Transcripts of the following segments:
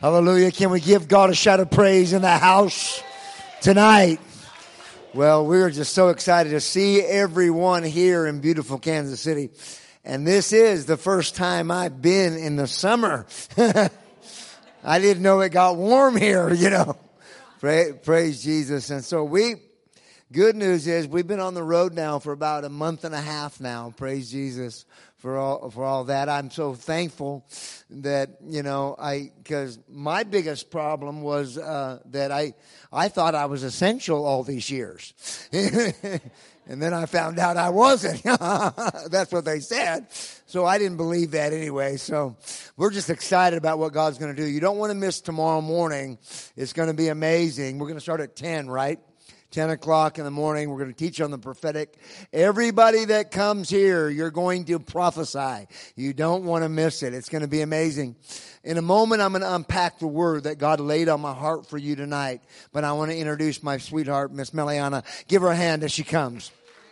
Hallelujah. Can we give God a shout of praise in the house tonight? Well, we're just so excited to see everyone here in beautiful Kansas City. And this is the first time I've been in the summer. I didn't know it got warm here, you know. Praise Jesus. And so good news is we've been on the road now for about a month and a half now. Praise Jesus for all that. I'm so thankful that, because my biggest problem was that I thought I was essential all these years. And then I found out I wasn't. That's what they said. So I didn't believe that anyway. So we're just excited about what God's going to do. You don't want to miss tomorrow morning. It's going to be amazing. We're going to start at 10, right? 10 o'clock in the morning. We're going to teach on the prophetic. Everybody that comes here, you're going to prophesy. You don't want to miss it. It's going to be amazing. In a moment, I'm going to unpack the word that God laid on my heart for you tonight. But I want to introduce my sweetheart, Miss Meliana. Give her a hand as she comes.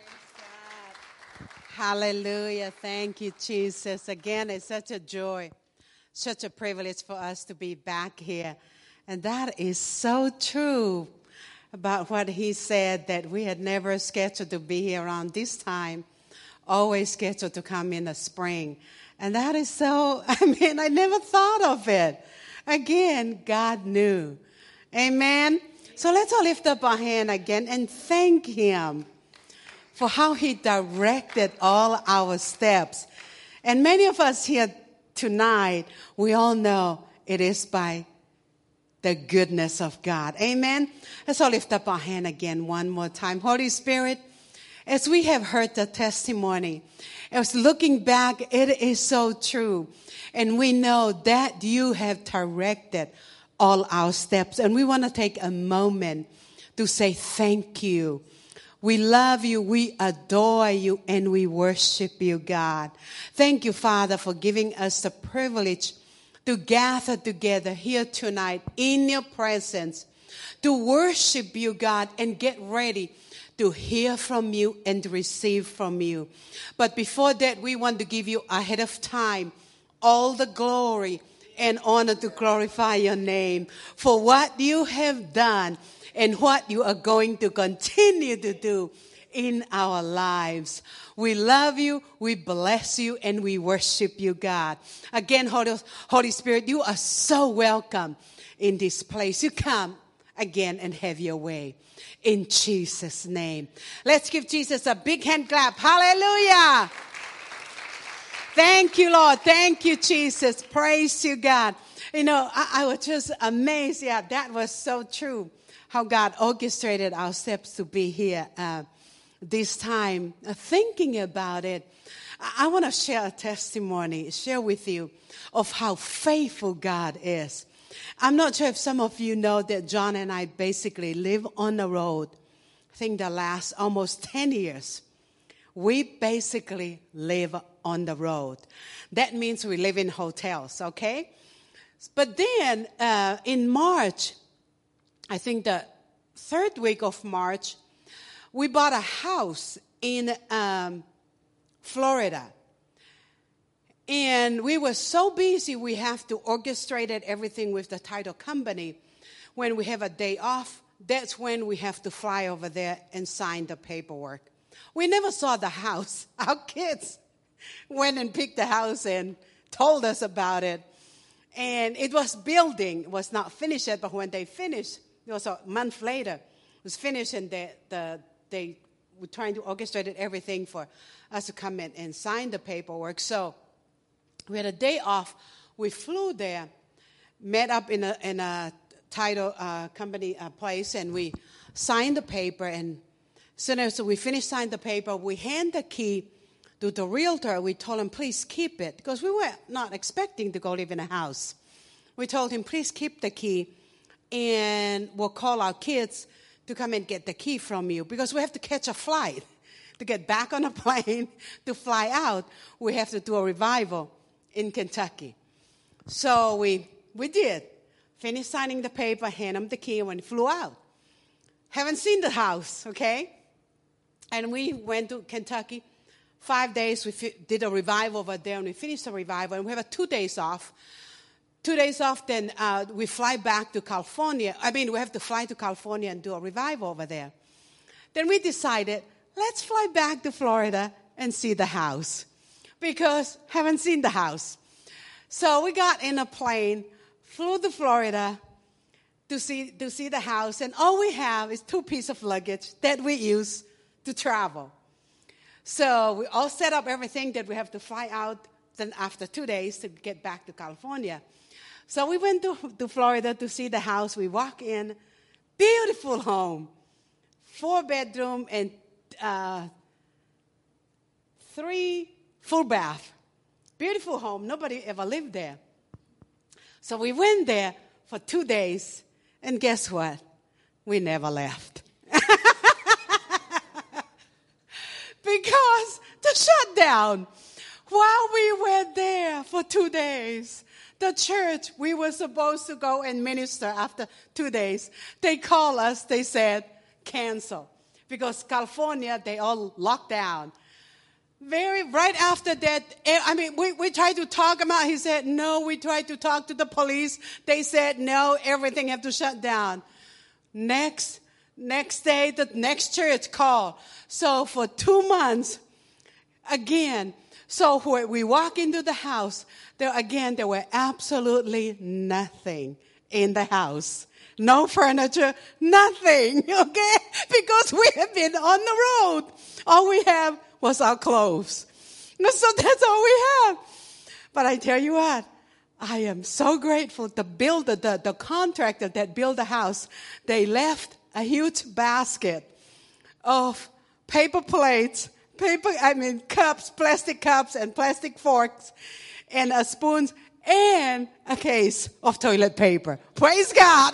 Hallelujah. Thank you, Jesus. Again, it's such a joy, such a privilege for us to be back here. And that is so true about what he said, that we had never scheduled to be here around this time, always scheduled to come in the spring. And that is so, I never thought of it. Again, God knew. Amen. So let's all lift up our hand again and thank him for how he directed all our steps. And many of us here tonight, we all know it is by the goodness of God. Amen. Let's all lift up our hand again one more time. Holy Spirit, as we have heard the testimony, as looking back, it is so true. And we know that you have directed all our steps. And we want to take a moment to say thank you. We love you, we adore you, and we worship you, God. Thank you, Father, for giving us the privilege to gather together here tonight in your presence, to worship you, God, and get ready to hear from you and to receive from you. But before that, we want to give you ahead of time all the glory and honor to glorify your name for what you have done and what you are going to continue to do in our lives. We love you, we bless you, and we worship you, God. Again, Holy Spirit, you are so welcome in this place. You come again and have your way. In Jesus' name. Let's give Jesus a big hand clap. Hallelujah. Thank you, Lord. Thank you, Jesus. Praise you, God. I was just amazed. Yeah, that was so true. How God orchestrated our steps to be here this time. Thinking about it, I want to share a testimony, share with you of how faithful God is. I'm not sure if some of you know that John and I basically live on the road. I think the last almost 10 years. We basically live on the road. That means we live in hotels, okay? But then in March, I think the third week of March, we bought a house in Florida. And we were so busy, we have to orchestrate everything with the title company. When we have a day off, that's when we have to fly over there and sign the paperwork. We never saw the house. Our kids went and picked the house and told us about it. And it was building. It was not finished yet, but when they finished, it was a month later, it was finished, and they were trying to orchestrate everything for us to come in and sign the paperwork. So we had a day off. We flew there, met up in a title company place, and we signed the paper. And so we finished signing the paper. We hand the key to the realtor. We told him, please keep it, because we were not expecting to go live in a house. We told him, please keep the key, and we'll call our kids to come and get the key from you, because we have to catch a flight to get back on a plane to fly out. We have to do a revival in Kentucky. So we did. Finished signing the paper, hand them the key, and we flew out. Haven't seen the house, okay? And we went to Kentucky. 5 days, we did a revival over there, and we finished the revival, and we have 2 days off. 2 days off, then we fly back to California. We have to fly to California and do a revival over there. Then we decided, let's fly back to Florida and see the house, because haven't seen the house. So we got in a plane, flew to Florida to see the house, and all we have is 2 pieces of luggage that we use to travel. So we all set up everything that we have to fly out then after 2 days to get back to California. So we went to Florida to see the house. We walk in, beautiful home, 4-bedroom and 3 full bath. Beautiful home. Nobody ever lived there. So we went there for 2 days, and guess what? We never left. Because the shutdown. While we were there for 2 days, the church, we were supposed to go and minister after 2 days. They called us, they said, cancel. Because California, they all locked down. Right after that, we tried to talk about, he said, no, we tried to talk to the police. They said, no, everything have to shut down. Next day, the next church called. So for 2 months, again, so when we walk into the house, there were absolutely nothing in the house. No furniture, nothing, okay? Because we have been on the road. All we have was our clothes. So that's all we have. But I tell you what, I am so grateful. The builder, the contractor that built the house, they left a huge basket of paper plates, cups, plastic cups and plastic forks and spoons and a case of toilet paper. Praise God.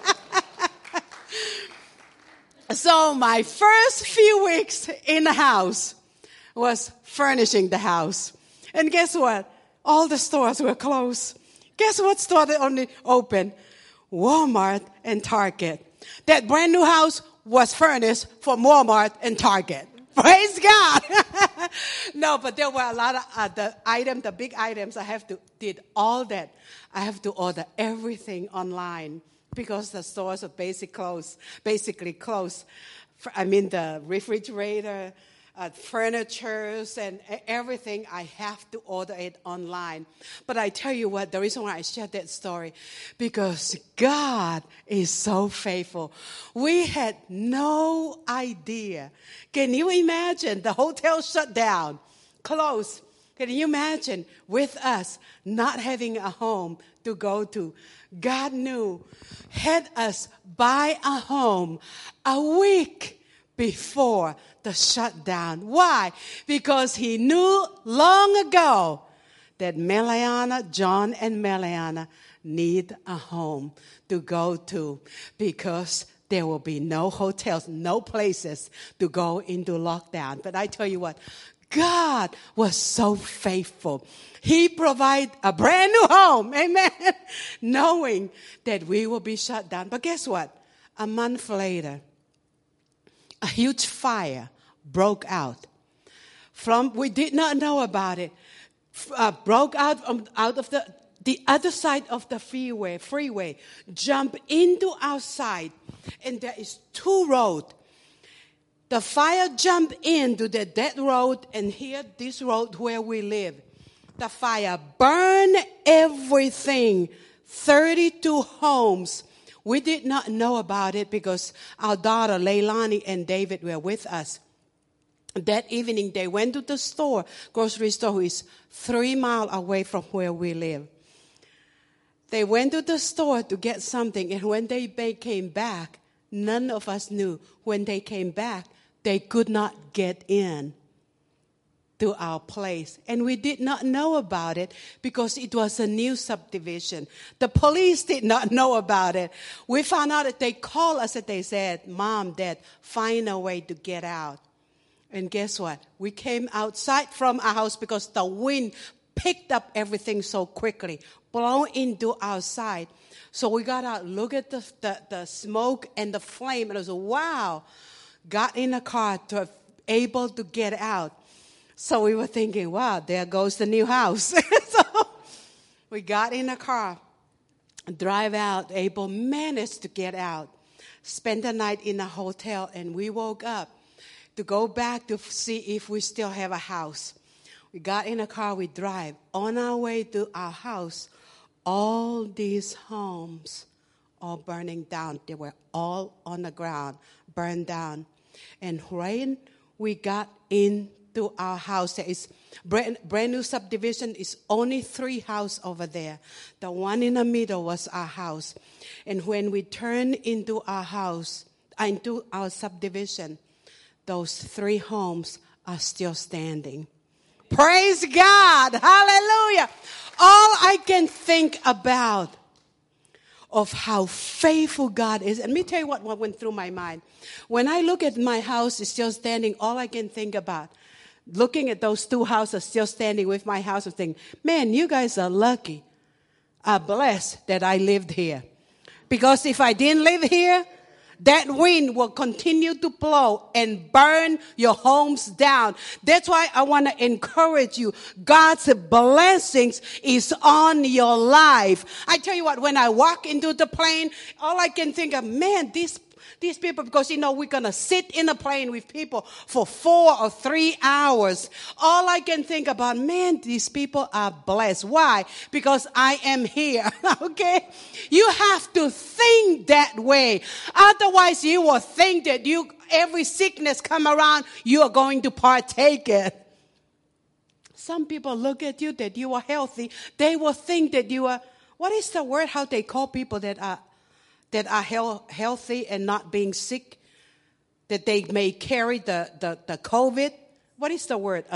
So my first few weeks in the house was furnishing the house. And guess what? All the stores were closed. Guess what store they only open? Walmart and Target. That brand new house was furnished for Walmart and Target. Praise God. No, but there were a lot of the big items. Did all that. I have to order everything online because the stores are basically closed. The refrigerator, furnitures and everything, I have to order it online. But I tell you what, the reason why I shared that story, because God is so faithful. We had no idea. Can you imagine the hotel shut down, closed? Can you imagine with us not having a home to go to? God knew, had us buy a home a week before the shutdown. Why? Because he knew long ago that John and Meliana need a home to go to, because there will be no hotels, no places to go into lockdown. But I tell you what, God was so faithful. He provided a brand new home, amen, knowing that we will be shut down. But guess what? A month later, a huge fire broke out. We did not know about it. Broke out of the other side of the freeway, jump into our side, and there is 2 roads. The fire jumped into that road, and here, this road where we live. The fire burned everything, 32 homes. We did not know about it because our daughter, Leilani, and David were with us. That evening, they went to the store, grocery store, which is 3 miles away from where we live. They went to the store to get something, and when they came back, none of us knew. When they came back, they could not get in to our place. And we did not know about it because it was a new subdivision. The police did not know about it. We found out that they called us and they said, Mom, Dad, find a way to get out. And guess what? We came outside from our house because the wind picked up everything so quickly, blown into our side. So we got out, look at the smoke and the flame, and it was, wow. Got in a car to able to get out. So we were thinking, wow, there goes the new house. So we got in a car, drive out. Abel managed to get out, spend the night in a hotel, and we woke up to go back to see if we still have a house. We got in a car, we drive. On our way to our house, all these homes all burning down. They were all on the ground, burned down. And when we got into our house, there is brand new subdivision. Is only 3 houses over there. The one in the middle was our house. And when we turned into our house, into our subdivision, those 3 homes are still standing. Praise God. Hallelujah. All I can think about of how faithful God is. And let me tell you what went through my mind. When I look at my house is still standing, all I can think about, looking at those 2 houses still standing with my house, and thinking, man, you guys are lucky, are blessed that I lived here. Because if I didn't live here, that wind will continue to blow and burn your homes down. That's why I want to encourage you. God's blessings is on your life. I tell you what, when I walk into the plane, all I can think of, man, these people, because, we're going to sit in a plane with people for 4 or 3 hours. All I can think about, man, these people are blessed. Why? Because I am here. Okay? You have to think that way. Otherwise, you will think that every sickness come around, you are going to partake it. Some people look at you that you are healthy. They will think that you are, what is the word, how they call people that are healthy and not being sick, that they may carry the COVID. What is the word?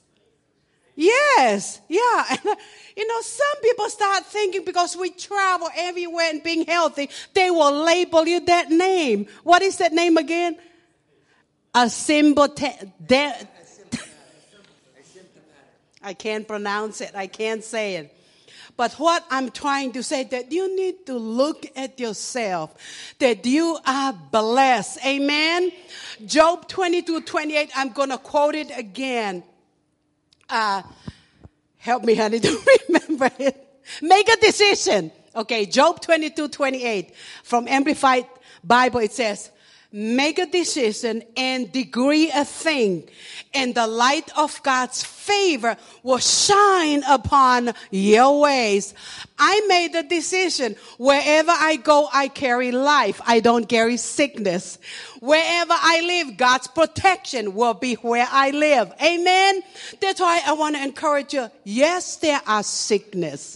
Yes, yeah. And, some people start thinking because we travel everywhere and being healthy, they will label you that name. What is that name again? I can't pronounce it. I can't say it. But what I'm trying to say, that you need to look at yourself, that you are blessed. Amen? Job 22:28, I'm going to quote it again. Help me, honey, to remember it. Make a decision. Okay, Job 22:28 from Amplified Bible, it says, make a decision and decree a thing, and the light of God's favor will shine upon your ways. I made the decision. Wherever I go, I carry life. I don't carry sickness. Wherever I live, God's protection will be where I live. Amen? That's why I want to encourage you. Yes, there are sickness.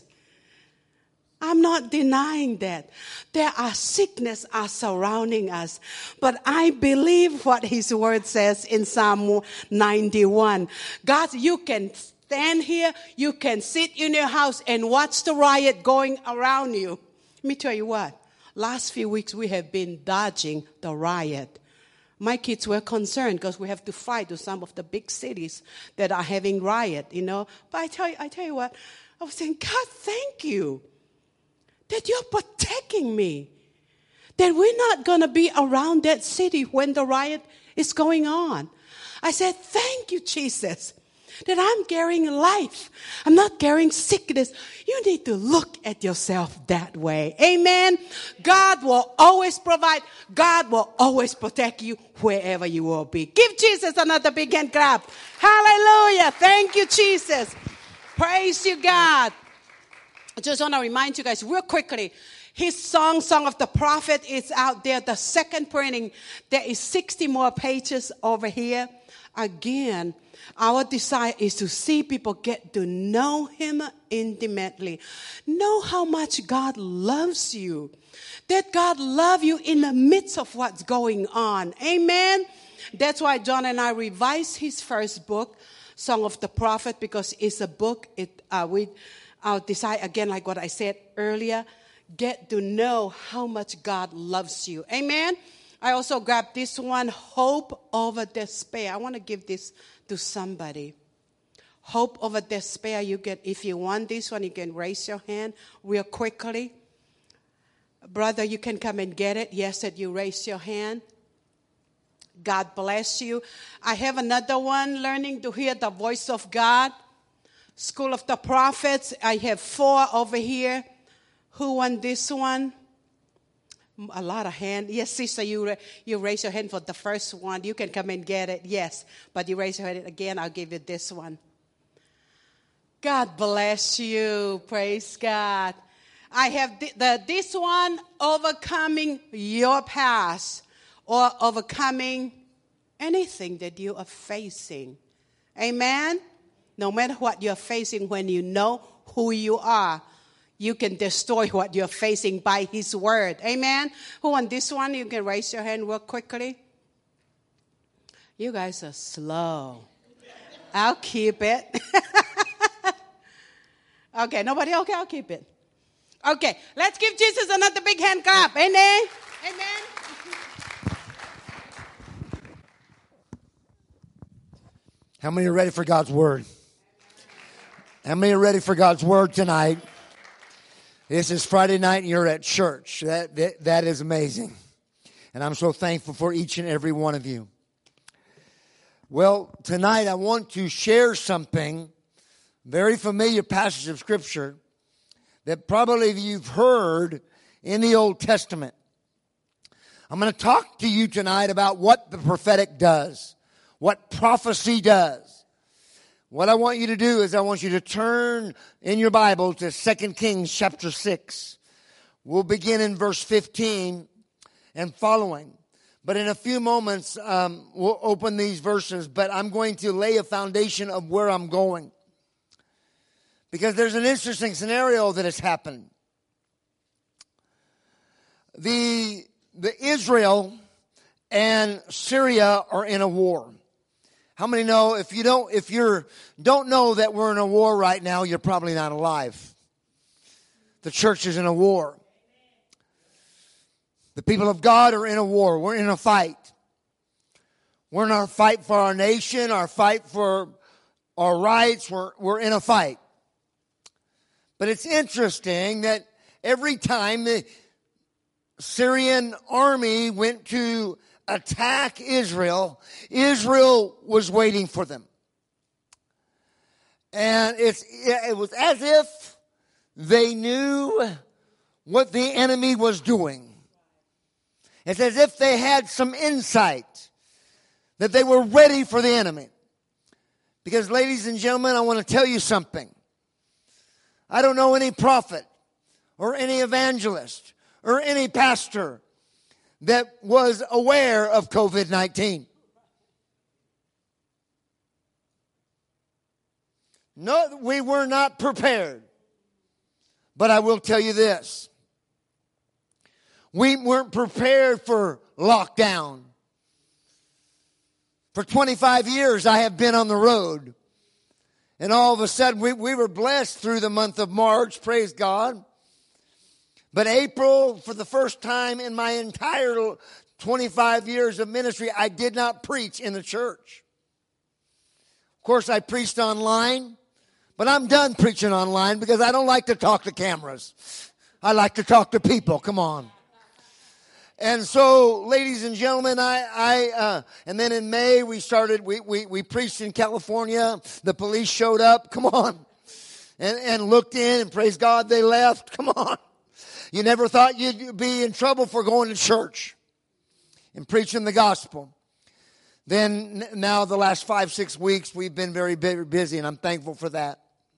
I'm not denying that. There are sickness are surrounding us. But I believe what His Word says in Psalm 91. God, you can stand here, you can sit in your house and watch the riot going around you. Let me tell you what. Last few weeks we have been dodging the riot. My kids were concerned because we have to fly to some of the big cities that are having riot, But I tell you what, I was saying, God, thank you that you're protecting me, that we're not going to be around that city when the riot is going on. I said, thank you, Jesus, that I'm carrying life. I'm not carrying sickness. You need to look at yourself that way. Amen. God will always provide. God will always protect you wherever you will be. Give Jesus another big hand clap. Hallelujah. Thank you, Jesus. Praise you, God. I just want to remind you guys real quickly, his Song of the Prophet is out there. The second printing, there is 60 more pages over here. Again, our desire is to see people get to know Him intimately. Know how much God loves you. That God loves you in the midst of what's going on. Amen? That's why John and I revised his first book, Song of the Prophet, because it's a book, I'll decide again, like what I said earlier, get to know how much God loves you. Amen? I also grabbed this one, Hope Over Despair. I want to give this to somebody. Hope Over Despair. If you want this one, you can raise your hand real quickly. Brother, you can come and get it. Yes, that you raise your hand. God bless you. I have another one, Learning to Hear the Voice of God. School of the Prophets. I have 4 over here. Who won this one? A lot of hands. Yes, sister, you raise your hand for the first one. You can come and get it. Yes, but you raise your hand again, I'll give you this one. God bless you. Praise God. I have this one, overcoming your past or overcoming anything that you are facing. Amen? No matter what you're facing, when you know who you are, you can destroy what you're facing by His word. Amen? Who on this one? You can raise your hand real quickly. You guys are slow. I'll keep it. Okay, nobody? Okay, I'll keep it. Okay, let's give Jesus another big hand clap. Amen? Amen? How many are ready for God's word? How many are ready for God's word tonight? This is Friday night and you're at church. That is amazing. And I'm so thankful for each and every one of you. Well, tonight I want to share something, very familiar passage of Scripture that probably you've heard in the Old Testament. I'm going to talk to you tonight about what the prophetic does, what prophecy does. What I want you to do is I want you to turn in your Bible to 2 Kings chapter 6. We'll begin in verse 15 and following. But in a few moments, we'll open these verses, but I'm going to lay a foundation of where I'm going. Because there's an interesting scenario that has happened. The Israel and Syria are in a war. How many know if you don't know that we're in a war right now, you're probably not alive. The church is in a war. The people of God are in a war. We're in a fight. We're in our fight for our nation, our fight for our rights. We're in a fight. But it's interesting that every time the Syrian army went to attack Israel, Israel was waiting for them. And it was as if they knew what the enemy was doing. It's as if they had some insight that they were ready for the enemy. Because, ladies and gentlemen, I want to tell you something. I don't know any prophet or any evangelist or any pastor that was aware of COVID-19. No, we were not prepared. But I will tell you this. We weren't prepared for lockdown. For 25 years, I have been on the road. And all of a sudden, we were blessed through the month of March, praise God. But April, for the first time in my entire 25 years of ministry, I did not preach in the church. Of course, I preached online, but I'm done preaching online because I don't like to talk to cameras. I like to talk to people. Come on. And so, ladies and gentlemen, and then in May we preached in California. The police showed up. Come on. And looked in, and praise God, they left. Come on. You never thought you'd be in trouble for going to church and preaching the gospel. Then now the last 5-6 weeks we've been very busy, and I'm thankful for that.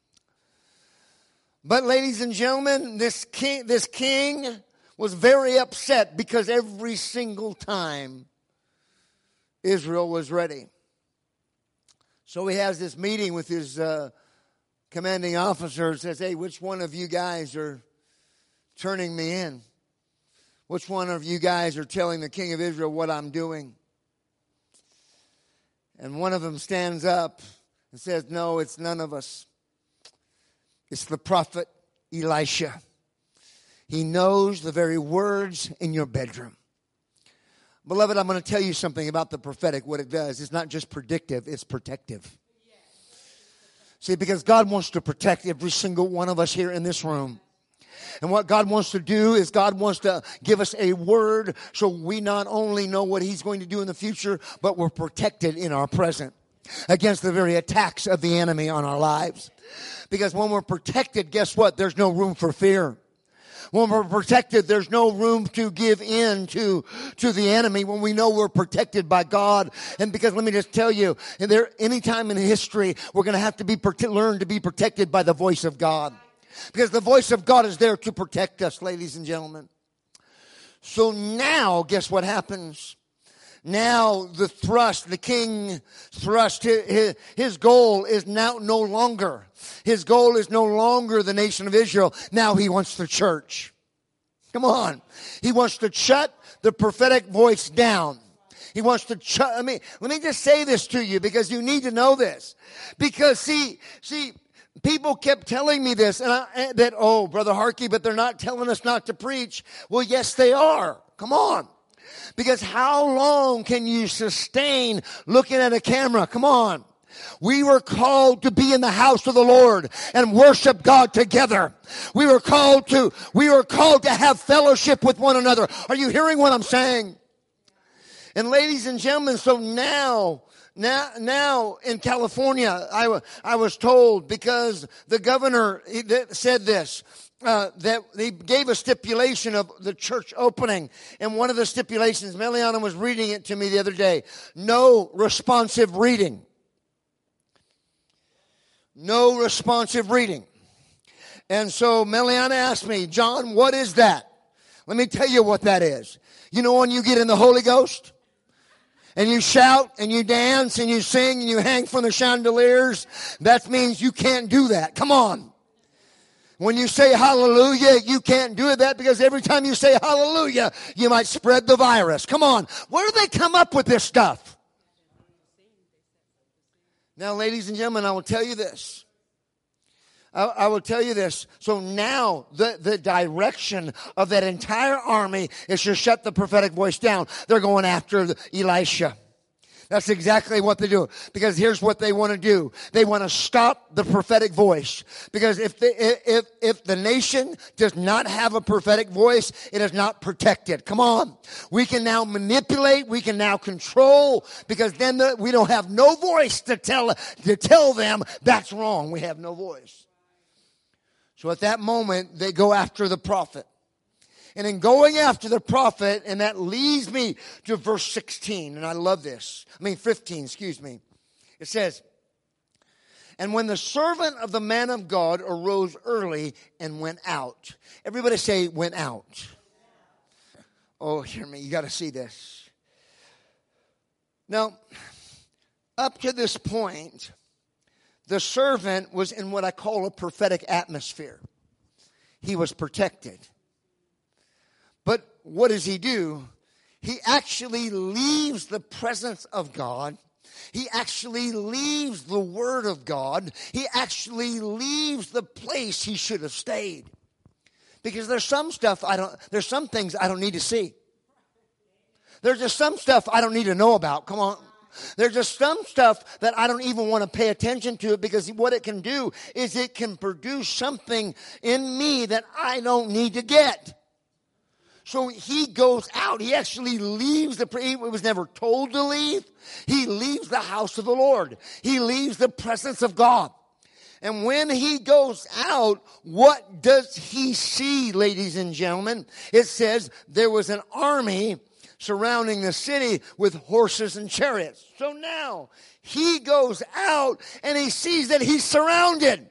But ladies and gentlemen, this king was very upset because every single time Israel was ready. So he has this meeting with his commanding officer and says, hey, which one of you guys are turning me in? Which one of you guys are telling the king of Israel what I'm doing? And one of them stands up and says, no, it's none of us. It's the prophet Elisha. He knows the very words in your bedroom. Beloved, I'm going to tell you something about the prophetic, what it does. It's not just predictive, it's protective. See, because God wants to protect every single one of us here in this room. And what God wants to do is God wants to give us a word so we not only know what He's going to do in the future, but we're protected in our present against the very attacks of the enemy on our lives. Because when we're protected, guess what? There's no room for fear. When we're protected, there's no room to give in to the enemy when we know we're protected by God. And because let me just tell you, any time in history, we're going to have to learn to be protected by the voice of God. Because the voice of God is there to protect us, ladies and gentlemen. So now, guess what happens? Now the king thrust, his goal is now no longer. His goal is no longer the nation of Israel. Now he wants the church. Come on. He wants to shut the prophetic voice down. He wants to let me just say this to you because you need to know this. Because see, people kept telling me this oh, Brother Harkey, but they're not telling us not to preach. Well, yes, they are. Come on. Because how long can you sustain looking at a camera? Come on. We were called to be in the house of the Lord and worship God together. We were called to have fellowship with one another. Are you hearing what I'm saying? And ladies and gentlemen, so now in California, I was told because the governor said this. That they gave a stipulation of the church opening. And one of the stipulations, Meliana was reading it to me the other day. No responsive reading. No responsive reading. And so Meliana asked me, John, what is that? Let me tell you what that is. You know when you get in the Holy Ghost? And you shout and you dance and you sing and you hang from the chandeliers? That means you can't do that. Come on. When you say hallelujah, you can't do that because every time you say hallelujah, you might spread the virus. Come on. Where do they come up with this stuff? Now, ladies and gentlemen, I will tell you this. I will tell you this. So now the direction of that entire army is to shut the prophetic voice down. They're going after Elisha. That's exactly what they do. Because here's what they want to do. They want to stop the prophetic voice. Because if the nation does not have a prophetic voice, it is not protected. Come on. We can now manipulate. We can now control. Because then we don't have no voice to tell them that's wrong. We have no voice. So at that moment, they go after the prophet. And in going after the prophet, and that leads me to verse 16, and I love this. 15, excuse me. It says, and when the servant of the man of God arose early and went out. Everybody say, went out. Oh, hear me. You got to see this. Now, up to this point, the servant was in what I call a prophetic atmosphere. He was protected. But what does he do? He actually leaves the presence of God. He actually leaves the word of God. He actually leaves the place he should have stayed. Because there's some things I don't need to see. There's just some stuff I don't need to know about. Come on. There's just some stuff that I don't even want to pay attention to because what it can do is it can produce something in me that I don't need to get. So he goes out. He actually leaves he was never told to leave. He leaves the house of the Lord. He leaves the presence of God. And when he goes out, what does he see, ladies and gentlemen? It says there was an army surrounding the city with horses and chariots. So now he goes out and he sees that he's surrounded.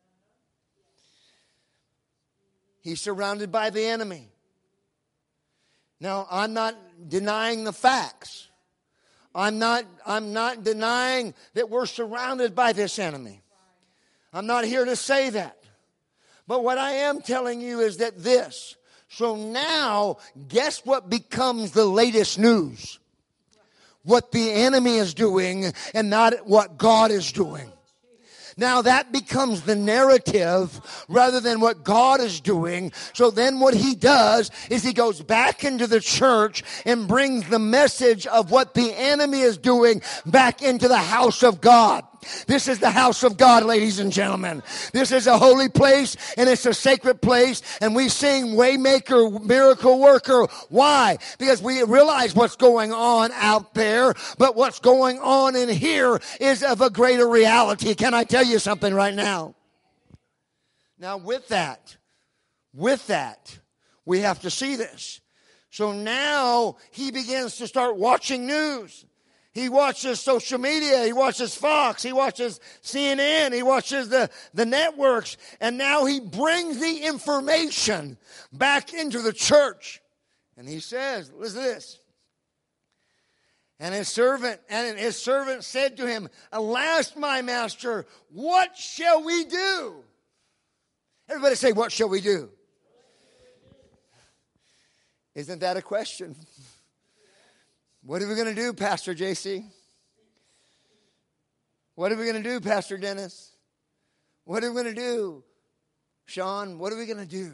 He's surrounded by the enemy. Now, I'm not denying the facts. I'm not denying that we're surrounded by this enemy. I'm not here to say that. But what I am telling you is that this. So now, guess what becomes the latest news? What the enemy is doing and not what God is doing. Now that becomes the narrative rather than what God is doing. So then what he does is he goes back into the church and brings the message of what the enemy is doing back into the house of God. This is the house of God, ladies and gentlemen. This is a holy place and it's a sacred place, and we sing Waymaker, Miracle Worker. Why? Because we realize what's going on out there, but what's going on in here is of a greater reality. Can I tell you something right now? Now with that, We have to see this. So now he begins to start watching news. He watches social media. He watches Fox. He watches CNN. He watches the networks. And now he brings the information back into the church. And he says, listen to this. And his servant said to him, alas, my master, what shall we do? Everybody say, what shall we do? Isn't that a question? What are we going to do, Pastor JC? What are we going to do, Pastor Dennis? What are we going to do, Sean? What are we going to do?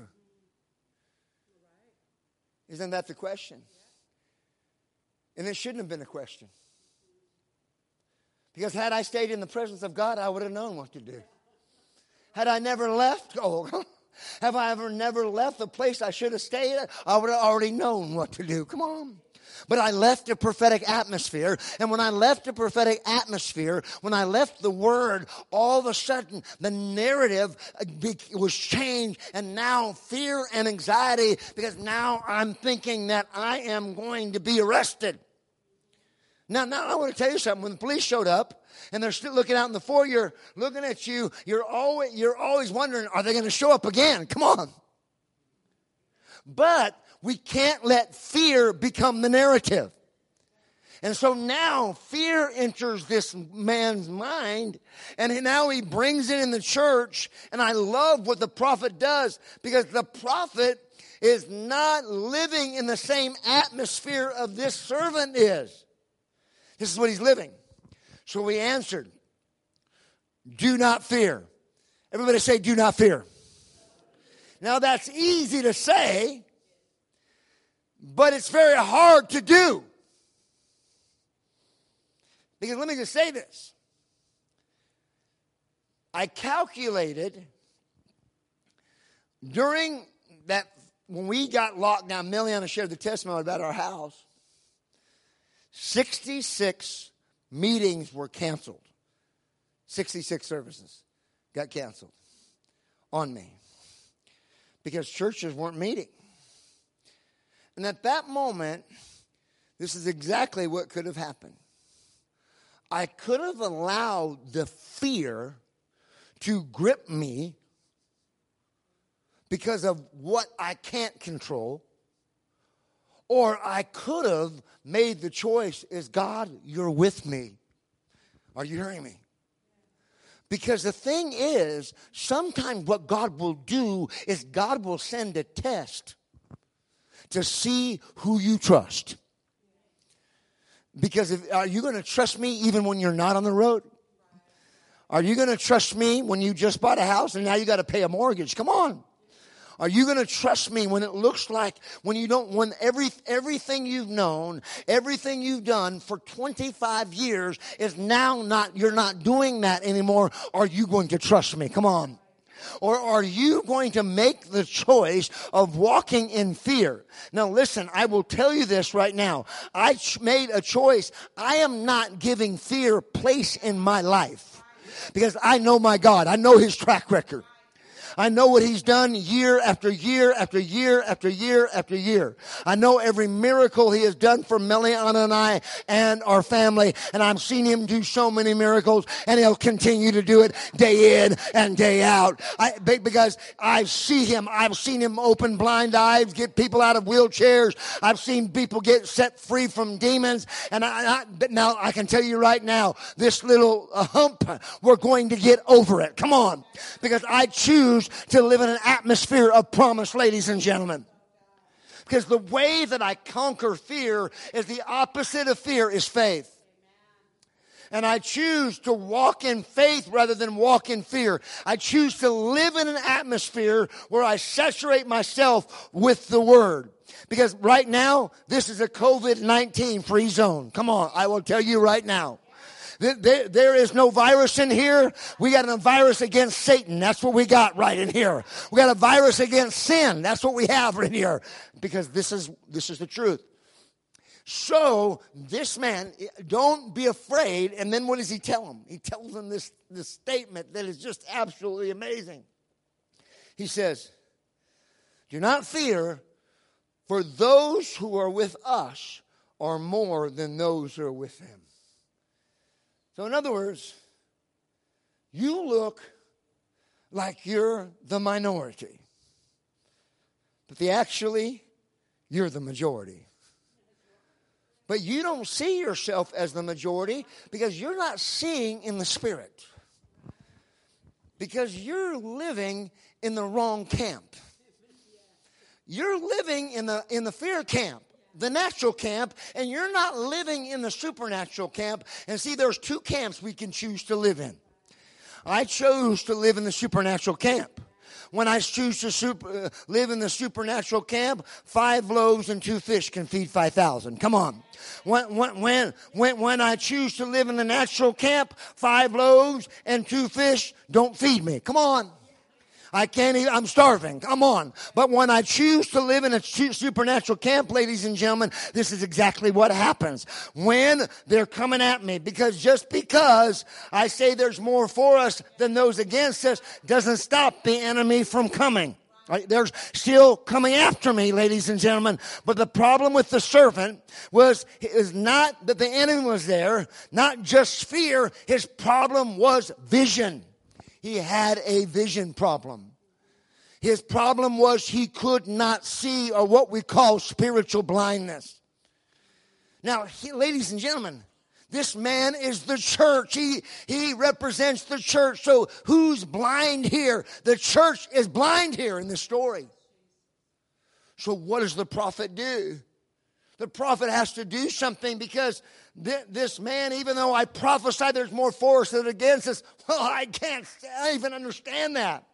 Isn't that the question? And it shouldn't have been a question. Because had I stayed in the presence of God, I would have known what to do. Had I never left, have I ever never left the place I should have stayed at? I would have already known what to do. Come on. But I left a prophetic atmosphere. And when I left a prophetic atmosphere, when I left the word, all of a sudden the narrative was changed. And now fear and anxiety, because now I'm thinking that I am going to be arrested. Now I want to tell you something. When the police showed up and they're still looking out in the foyer, looking at you, you're always wondering, are they going to show up again? Come on. But we can't let fear become the narrative. And so now fear enters this man's mind, and now he brings it in the church. And I love what the prophet does, because the prophet is not living in the same atmosphere of this servant is. This is what he's living. So we answered, do not fear. Everybody say, do not fear. Now that's easy to say, but it's very hard to do. Because let me just say this. I calculated during that, when we got locked down, Milliana shared the testimony about our house, 66 meetings were canceled. 66 services got canceled on me because churches weren't meeting. And at that moment, this is exactly what could have happened. I could have allowed the fear to grip me because of what I can't control. Or I could have made the choice, is God, you're with me. Are you hearing me? Because the thing is, sometimes what God will do is God will send a test to see who you trust. Because are you going to trust me even when you're not on the road? Are you going to trust me when you just bought a house and now you got to pay a mortgage? Come on. Are you going to trust me when it looks like, when everything you've known, everything you've done for 25 years is now you're not doing that anymore? Are you going to trust me? Come on. Or are you going to make the choice of walking in fear? Now listen, I will tell you this right now. I made a choice. I am not giving fear place in my life because I know my God. I know His track record. I know what He's done year after year after year after year after year. I know every miracle He has done for Meliana and I and our family. And I've seen Him do so many miracles, and He'll continue to do it day in and day out. Because I see Him. I've seen Him open blind eyes, get people out of wheelchairs. I've seen people get set free from demons. And now I can tell you right now, this little hump, we're going to get over it. Come on. Because I choose to live in an atmosphere of promise, ladies and gentlemen. Because the way that I conquer fear is the opposite of fear is faith. And I choose to walk in faith rather than walk in fear. I choose to live in an atmosphere where I saturate myself with the Word. Because right now, this is a COVID-19 free zone. Come on, I will tell you right now. There is no virus in here. We got a virus against Satan. That's what we got right in here. We got a virus against sin. That's what we have right here. Because this is the truth. So this man, don't be afraid. And then what does he tell him? He tells him this statement that is just absolutely amazing. He says, do not fear, For those who are with us are more than those who are with them. So in other words, you look like you're the minority. But you're the majority. But you don't see yourself as the majority because you're not seeing in the Spirit. Because you're living in the wrong camp. You're living in the fear camp, the natural camp, and you're not living in the supernatural camp. And see, there's two camps we can choose to live in. I chose to live in the supernatural camp. When I choose to live in the supernatural camp, 5 loaves and 2 fish can feed 5,000. Come on. When I choose to live in the natural camp, 5 loaves and 2 fish don't feed me. Come on. I can't eat, I'm starving. Come on. But when I choose to live in a supernatural camp, ladies and gentlemen, this is exactly what happens. When they're coming at me, just because I say there's more for us than those against us doesn't stop the enemy from coming. Right? They're still coming after me, ladies and gentlemen. But the problem with the servant is not that the enemy was there, not just fear. His problem was vision. He had a vision problem. His problem was he could not see, or what we call spiritual blindness. Now, ladies and gentlemen, this man is the church. He represents the church. So who's blind here? The church is blind here in this story. So what does the prophet do? The prophet has to do something because this man, even though I prophesy there's more for us than against us, well, I can't even understand that.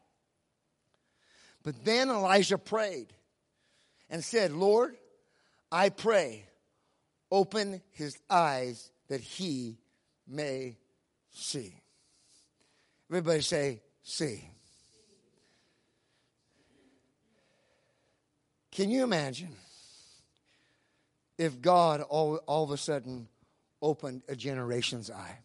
But then Elijah prayed and said, Lord, I pray, open his eyes that he may see. Everybody say, see. Can you imagine if God all of a sudden opened a generation's eye?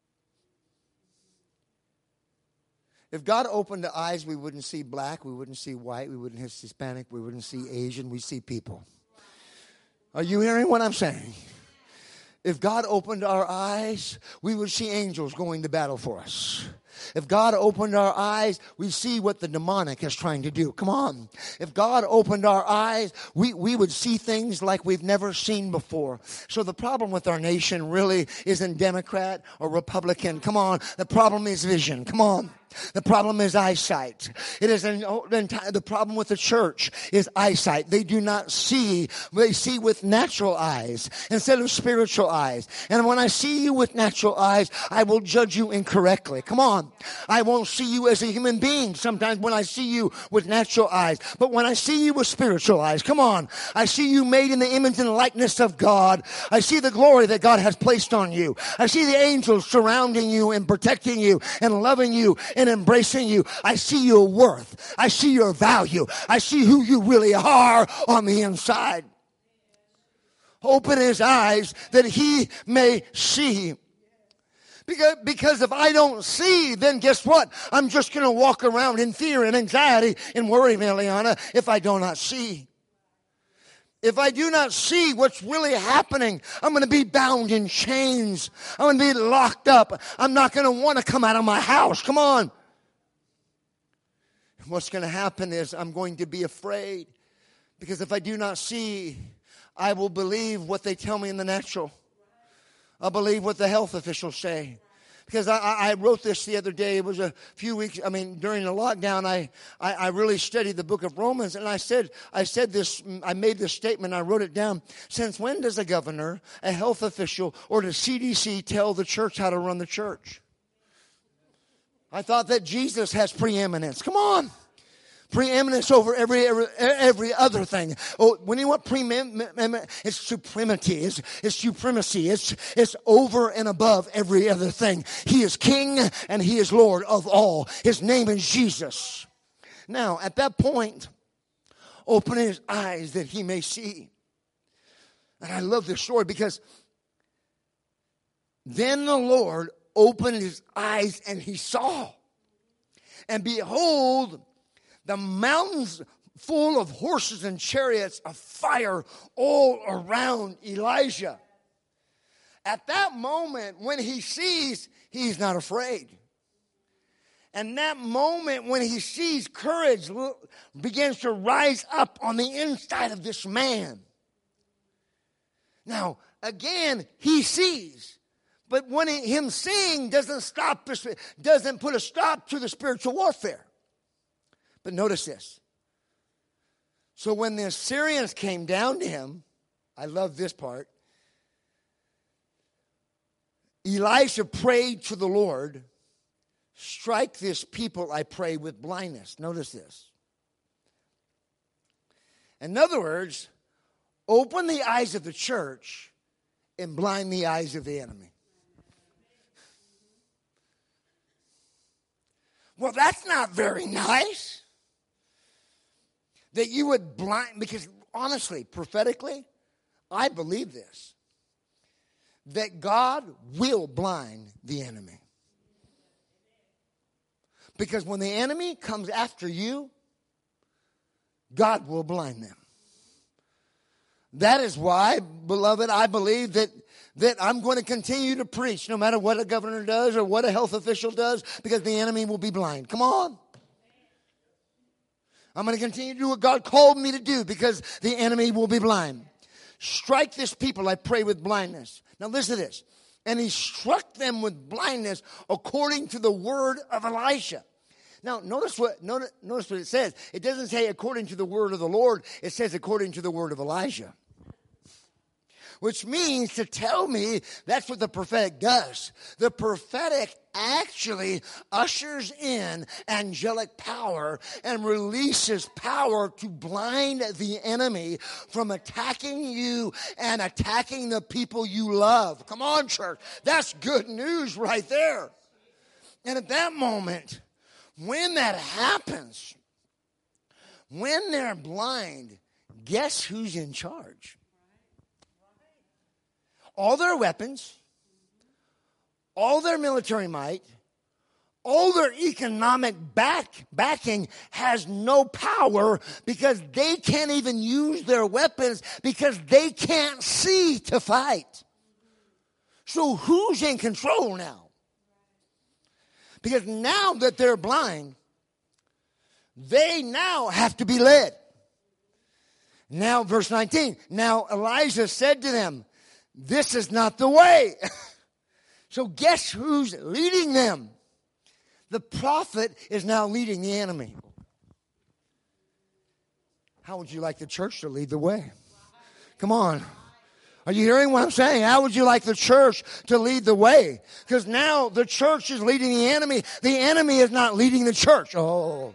If God opened the eyes, we wouldn't see black, we wouldn't see white, we wouldn't see Hispanic, we wouldn't see Asian, we'd see people. Are you hearing what I'm saying? If God opened our eyes, we would see angels going to battle for us. If God opened our eyes, we see what the demonic is trying to do. Come on. If God opened our eyes, we would see things like we've never seen before. So the problem with our nation really isn't Democrat or Republican. Come on. The problem is vision. Come on. The problem is eyesight. The problem with the church is eyesight. They do not see. They see with natural eyes instead of spiritual eyes. And when I see you with natural eyes, I will judge you incorrectly. Come on. I won't see you as a human being sometimes when I see you with natural eyes. But when I see you with spiritual eyes, come on. I see you made in the image and likeness of God. I see the glory that God has placed on you. I see the angels surrounding you and protecting you and loving you and embracing you. I see your worth. I see your value. I see who you really are on the inside. Open his eyes that he may see. Because if I don't see, then guess what? I'm just going to walk around in fear and anxiety and worry, Meliana, if I do not see. If I do not see what's really happening, I'm going to be bound in chains. I'm going to be locked up. I'm not going to want to come out of my house. Come on. What's going to happen is I'm going to be afraid. Because if I do not see, I will believe what they tell me in the natural. I'll believe what the health officials say. Because I wrote this the other day. It was a few weeks, during the lockdown, I really studied the book of Romans. And I made this statement, I wrote it down. Since when does a governor, a health official, or the CDC tell the church how to run the church? I thought that Jesus has preeminence. Come on. Preeminence over every other thing. Oh, when you want preeminence, it's supremacy. It's supremacy. It's over and above every other thing. He is King and he is Lord of all. His name is Jesus. Now, at that point, open his eyes that he may see. And I love this story because then the Lord opened his eyes and he saw. And behold, the mountains full of horses and chariots of fire all around Elijah. At that moment, when he sees, he's not afraid. And that moment when he sees, courage begins to rise up on the inside of this man. Now, again, he sees. But when him seeing doesn't put a stop to the spiritual warfare. But notice this. So when the Assyrians came down to him, I love this part. Elisha prayed to the Lord, strike this people, I pray, with blindness. Notice this. In other words, open the eyes of the church and blind the eyes of the enemy. Well, that's not very nice. That you would blind, because honestly, prophetically, I believe this. That God will blind the enemy. Because when the enemy comes after you, God will blind them. That is why, beloved, I believe that I'm going to continue to preach no matter what a governor does or what a health official does, because the enemy will be blind. Come on. I'm going to continue to do what God called me to do because the enemy will be blind. Strike this people, I pray, with blindness. Now listen to this. And he struck them with blindness according to the word of Elisha. Now notice what it says. It doesn't say according to the word of the Lord. It says according to the word of Elijah. Which means to tell me that's what the prophetic does. The prophetic actually ushers in angelic power and releases power to blind the enemy from attacking you and attacking the people you love. Come on, church. That's good news right there. And at that moment, when that happens, when they're blind, guess who's in charge? All their weapons, all their military might, all their economic backing has no power because they can't even use their weapons because they can't see to fight. So who's in control now? Because now that they're blind, they now have to be led. Now, verse 19, now Elijah said to them, this is not the way. So guess who's leading them? The prophet is now leading the enemy. How would you like the church to lead the way? Come on. Are you hearing what I'm saying? How would you like the church to lead the way? Because now the church is leading the enemy. The enemy is not leading the church. Oh.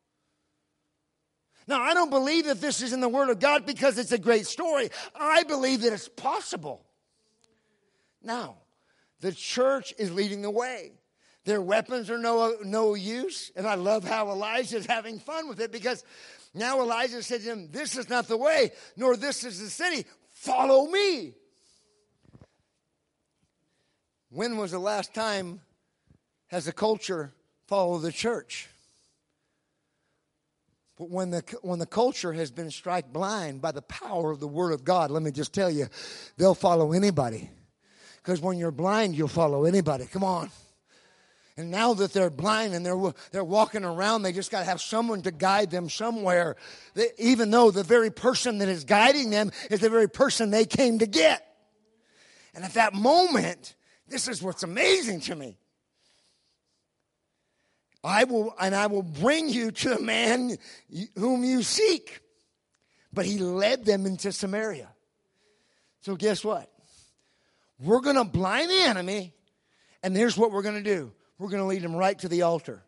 Now, I don't believe that this is in the Word of God because it's a great story. I believe that it's possible. Now, the church is leading the way. Their weapons are no use. And I love how Elijah is having fun with it because now Elijah said to him, this is not the way, nor this is the city. Follow me. When was the last time has the culture followed the church? But when the culture has been struck blind by the power of the Word of God, let me just tell you, they'll follow anybody. Because when you're blind, you'll follow anybody. Come on. And now that they're blind and they're walking around, they just got to have someone to guide them somewhere. Even though the very person that is guiding them is the very person they came to get. And at that moment, this is what's amazing to me. I will bring you to the man whom you seek. But he led them into Samaria. So guess what? We're going to blind the enemy, and here's what we're going to do. We're going to lead him right to the altar.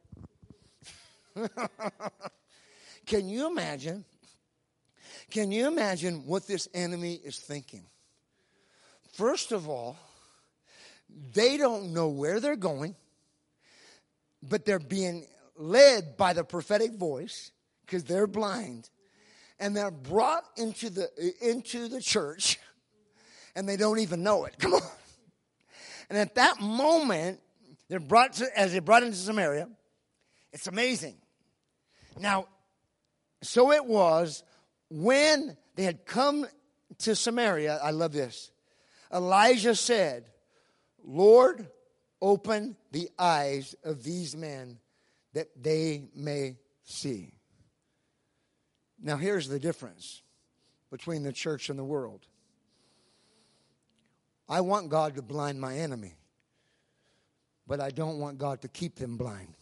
Can you imagine? Can you imagine what this enemy is thinking? First of all, they don't know where they're going, but they're being led by the prophetic voice because they're blind, and they're brought into the church. And they don't even know it. Come on. And at that moment, they're brought into Samaria. It's amazing. Now, So it was when they had come to Samaria, I love this. Elijah said, Lord, open the eyes of these men that they may see. Now here's the difference between the church and the world. I want God to blind my enemy, but I don't want God to keep them blind.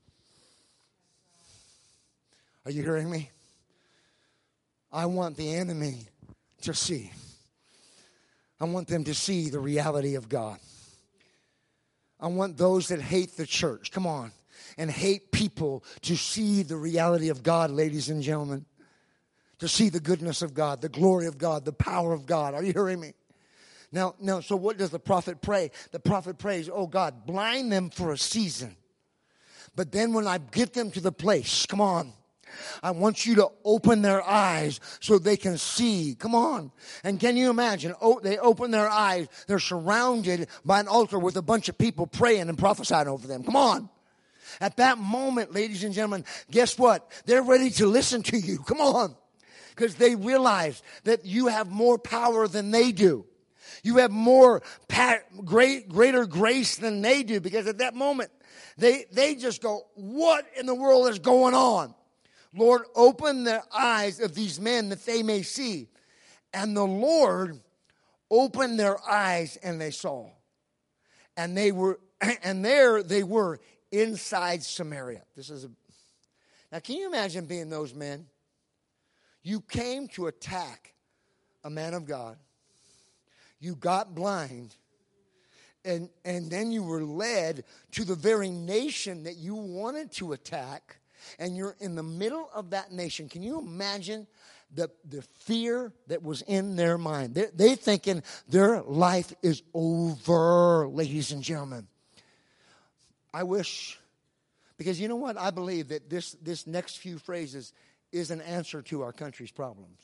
Are you hearing me? I want the enemy to see. I want them to see the reality of God. I want those that hate the church, come on, and hate people to see the reality of God, ladies and gentlemen. To see the goodness of God, the glory of God, the power of God. Are you hearing me? Now, so what does the prophet pray? The prophet prays, oh God, blind them for a season. But then when I get them to the place, come on, I want you to open their eyes so they can see. Come on. And can you imagine? Oh, they open their eyes. They're surrounded by an altar with a bunch of people praying and prophesying over them. Come on. At that moment, ladies and gentlemen, guess what? They're ready to listen to you. Come on. Because they realize that you have more power than they do. You have more greater grace than they do. Because at that moment, they just go, what in the world is going on? Lord, open the eyes of these men that they may see. And the Lord opened their eyes and they saw. And there they were inside Samaria. Now can you imagine being those men? You came to attack a man of God. You got blind. And then you were led to the very nation that you wanted to attack. And you're in the middle of that nation. Can you imagine the fear that was in their mind? They're thinking their life is over, ladies and gentlemen. I wish, because you know what? I believe that this next few phrases is an answer to our country's problems.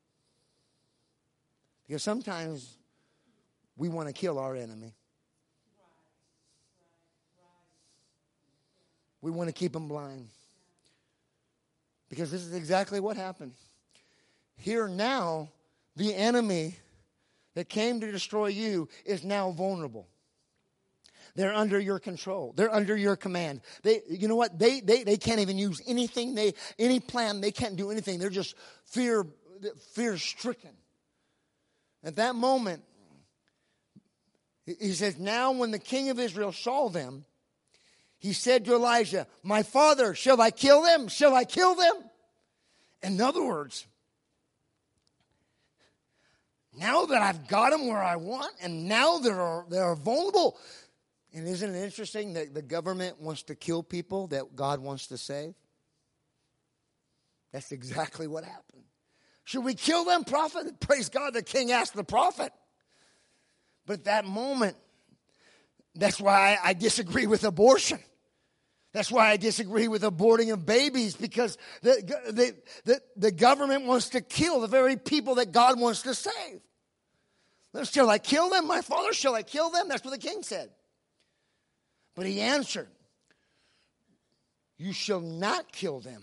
Because sometimes we want to kill our enemy. We want to keep them blind. Because this is exactly what happened. Here now, the enemy that came to destroy you is now vulnerable. They're under your control. They're under your command. You know what? They can't even use anything. Any plan. They can't do anything. They're just fear-stricken. At that moment, he says, now when the king of Israel saw them, he said to Elijah, my father, shall I kill them? Shall I kill them? In other words, now that I've got them where I want, and now they're vulnerable. And isn't it interesting that the government wants to kill people that God wants to save? That's exactly what happened. Should we kill them, prophet? Praise God, the king asked the prophet. But at that moment, that's why I disagree with abortion. That's why I disagree with aborting of babies, because the government wants to kill the very people that God wants to save. Shall I kill them, my father? Shall I kill them? That's what the king said. But he answered, you shall not kill them.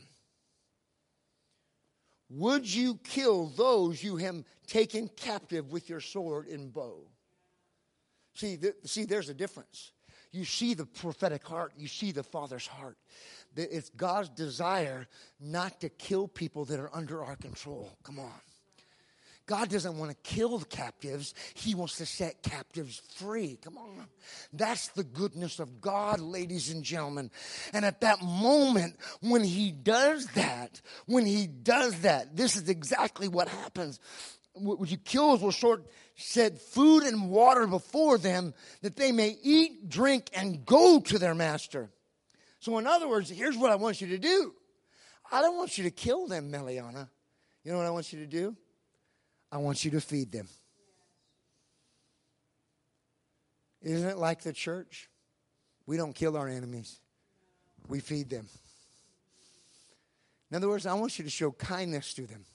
Would you kill those you have taken captive with your sword and bow? See, there's a difference. You see the prophetic heart. You see the Father's heart. It's God's desire not to kill people that are under our control. Come on. God doesn't want to kill the captives. He wants to set captives free. Come on. That's the goodness of God, ladies and gentlemen. And at that moment, when he does that, this is exactly what happens. What you kill will set food and water before them, that they may eat, drink, and go to their master. So in other words, here's what I want you to do. I don't want you to kill them, Meliana. You know what I want you to do? I want you to feed them. Isn't it like the church? We don't kill our enemies. We feed them. In other words, I want you to show kindness to them.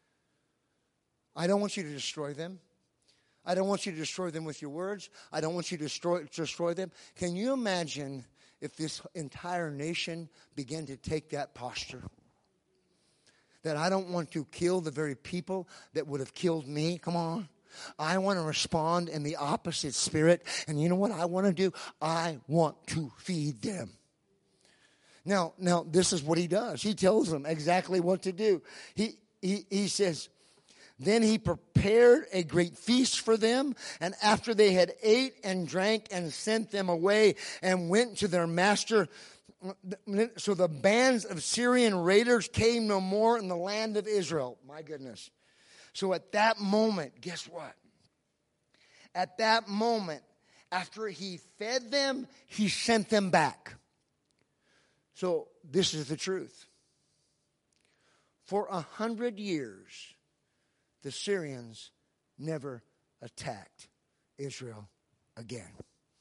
I don't want you to destroy them. I don't want you to destroy them with your words. I don't want you to destroy them. Can you imagine if this entire nation began to take that posture? that I don't want to kill the very people that would have killed me. Come on. I want to respond in the opposite spirit. And you know what I want to do? I want to feed them. Now, this is what he does. He tells them exactly what to do. He says, then he prepared a great feast for them, and after they had ate and drank and sent them away and went to their master, so the bands of Syrian raiders came no more in the land of Israel. My goodness. So at that moment, guess what? At that moment, after he fed them, he sent them back. So this is the truth. For 100 years, the Syrians never attacked Israel again.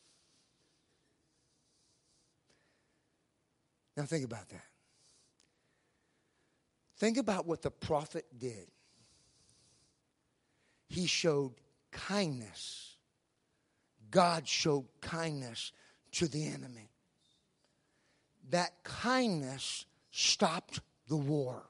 Now think about that. Think about what the prophet did. He showed kindness. God showed kindness to the enemy. That kindness stopped the war.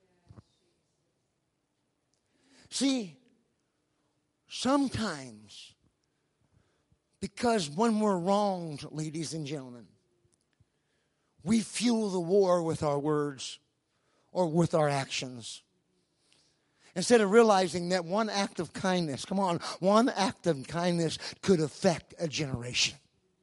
See, sometimes, because when we're wronged, ladies and gentlemen, we fuel the war with our words or with our actions. Instead of realizing that one act of kindness, come on, one act of kindness could affect a generation.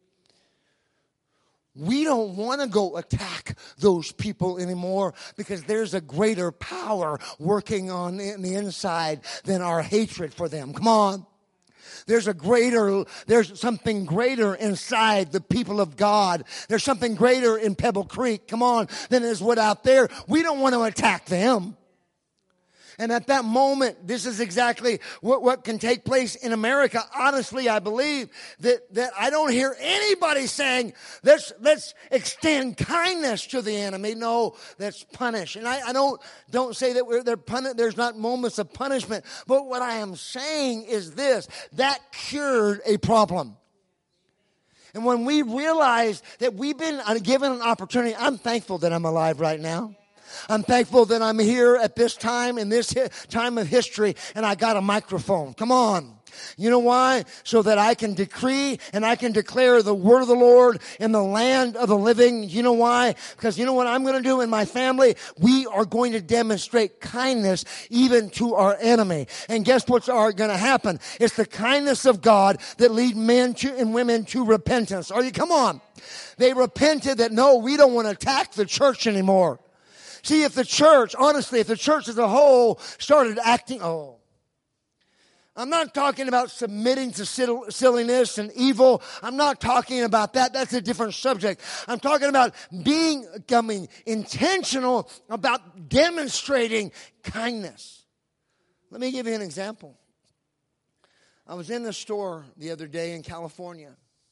We don't want to go attack those people anymore because there's a greater power working on in the inside than our hatred for them. Come on. There's something greater inside the people of God. There's something greater in Pebble Creek, come on, than is what out there. We don't want to attack them. And at that moment, this is exactly what can take place in America. Honestly, I believe that I don't hear anybody saying, let's extend kindness to the enemy. No, let's punish. And I don't say that there's not moments of punishment. But what I am saying is this, that cured a problem. And when we realize that we've been given an opportunity, I'm thankful that I'm alive right now. I'm thankful that I'm here at this time, in this time of history, and I got a microphone. Come on. You know why? So that I can decree and I can declare the word of the Lord in the land of the living. You know why? Because you know what I'm going to do in my family? We are going to demonstrate kindness even to our enemy. And guess what's going to happen? It's the kindness of God that lead men and women to repentance. Come on. They repented that, no, we don't want to attack the church anymore. See, if the church as a whole started acting, I'm not talking about submitting to silliness and evil. I'm not talking about that. That's a different subject. I'm talking about becoming intentional about demonstrating kindness. Let me give you an example. I was in the store the other day in California,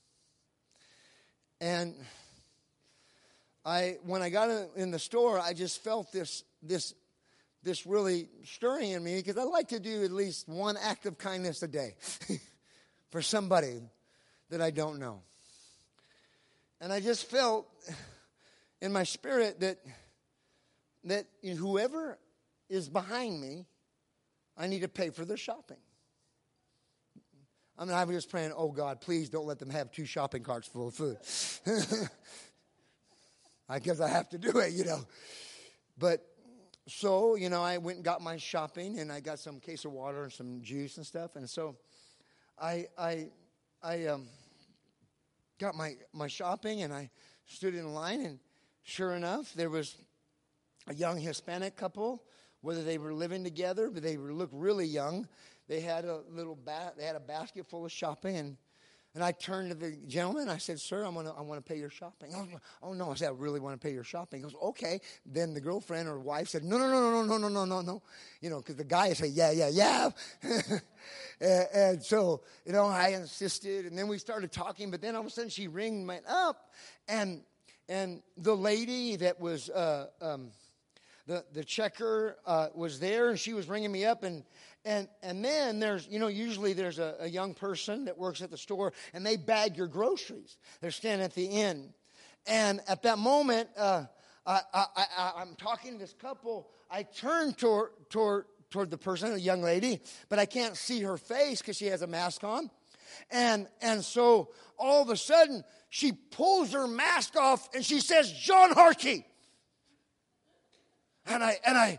and when I got in the store, I just felt this really stirring in me because I like to do at least one act of kindness a day for somebody that I don't know. And I just felt in my spirit that whoever is behind me, I need to pay for their shopping. I was just praying, oh God, please don't let them have 2 shopping carts full of food. I guess I have to do it, But so, I went and got my shopping, and I got some case of water and some juice and stuff. And so I got my shopping, and I stood in line, and sure enough, there was a young Hispanic couple, whether they were living together, but they looked really young. They had a basket full of shopping, and I turned to the gentleman. I said, "Sir, I want to pay your shopping." Oh no! I said, "I really want to pay your shopping." He goes, "Okay." Then the girlfriend or wife said, "No." Because the guy said, "Yeah." and so I insisted, and then we started talking. But then all of a sudden, she went up, and the lady that was the checker was there, and she was ringing me up, and then there's, usually there's a young person that works at the store, and they bag your groceries. They're standing at the end. And at that moment, I'm talking to this couple I turn toward the person, a young lady, but I can't see her face because she has a mask on. And so all of a sudden, she pulls her mask off and she says, "John Harkey." And I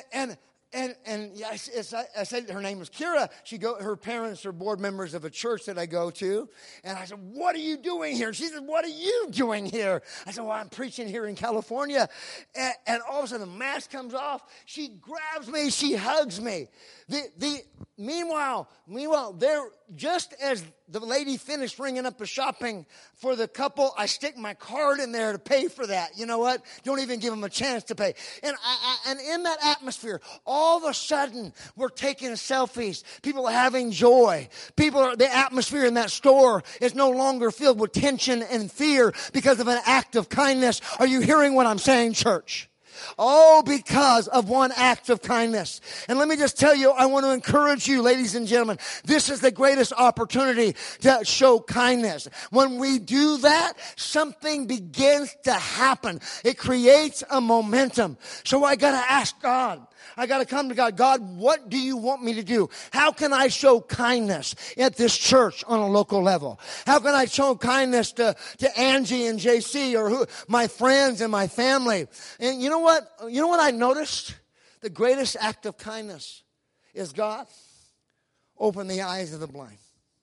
said her name was Kira. Her parents are board members of a church that I go to. And I said, "What are you doing here?" She said, "What are you doing here?" I said, "Well, I'm preaching here in California." And all of a sudden the mask comes off. She grabs me. She hugs me. Meanwhile, there, just as the lady finished ringing up the shopping for the couple, I stick my card in there to pay for that. You know what? Don't even give them a chance to pay. And in that atmosphere, all of a sudden, we're taking selfies. People are having joy. The atmosphere in that store is no longer filled with tension and fear because of an act of kindness. Are you hearing what I'm saying, church? Oh, because of one act of kindness. And let me just tell you, I want to encourage you, ladies and gentlemen, this is the greatest opportunity to show kindness. When we do that, something begins to happen. It creates a momentum. So I got to ask God. I got to come to God. God, what do you want me to do? How can I show kindness at this church on a local level? How can I show kindness to Angie and JC or my friends and my family? And you know what? You know what I noticed? The greatest act of kindness is, God, open the eyes of the blind.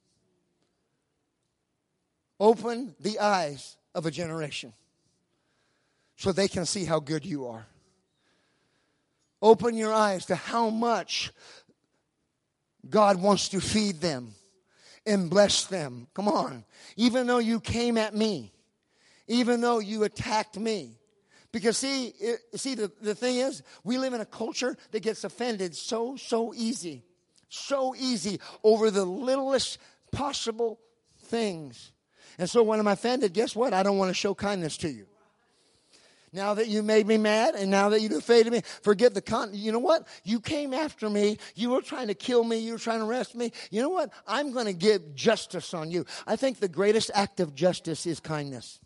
Open the eyes of a generation so they can see how good you are. Open your eyes to how much God wants to feed them and bless them. Come on. Even though you came at me, even though you attacked me. Because see, the thing is, we live in a culture that gets offended so easy. So easy over the littlest possible things. And so when I'm offended, guess what? I don't want to show kindness to you. Now that you made me mad and now that you defeated me, forget you know what? You came after me. You were trying to kill me. You were trying to arrest me. You know what? I'm going to give justice on you. I think the greatest act of justice is kindness.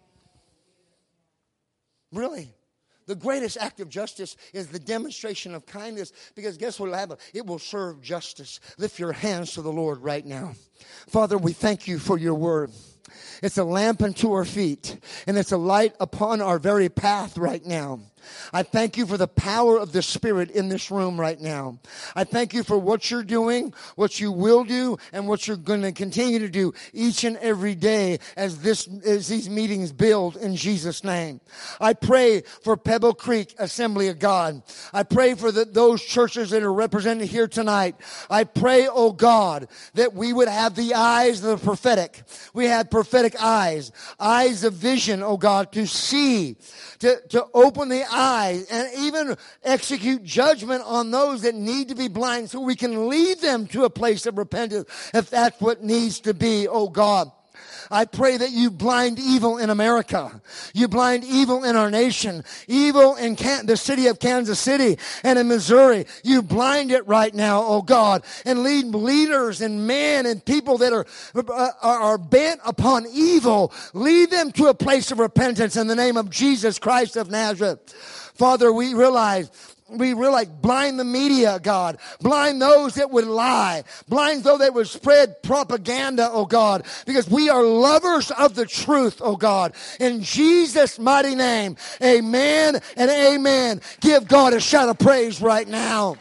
Really. The greatest act of justice is the demonstration of kindness, because guess what will happen? It will serve justice. Lift your hands to the Lord right now. Father, we thank you for your word. It's a lamp unto our feet, and it's a light upon our very path right now. I thank you for the power of the Spirit in this room right now. I thank you for what you're doing, what you will do, and what you're going to continue to do each and every day as these meetings build in Jesus' name. I pray for Pebble Creek Assembly of God. I pray for those churches that are represented here tonight. I pray, oh God, that we would have the eyes of the prophetic. We have prophetic eyes of vision, oh God, to see, to open the eyes and even execute judgment on those that need to be blind so we can lead them to a place of repentance if that's what needs to be, oh God. I pray that you blind evil in America. You blind evil in our nation. Evil in the city of Kansas City and in Missouri. You blind it right now, oh God. And lead leaders and men and people that are bent upon evil. Lead them to a place of repentance in the name of Jesus Christ of Nazareth. Father, we realize, blind the media, God. Blind those that would lie. Blind those that would spread propaganda, oh God. Because we are lovers of the truth, oh God. In Jesus' mighty name, amen and amen. Give God a shout of praise right now.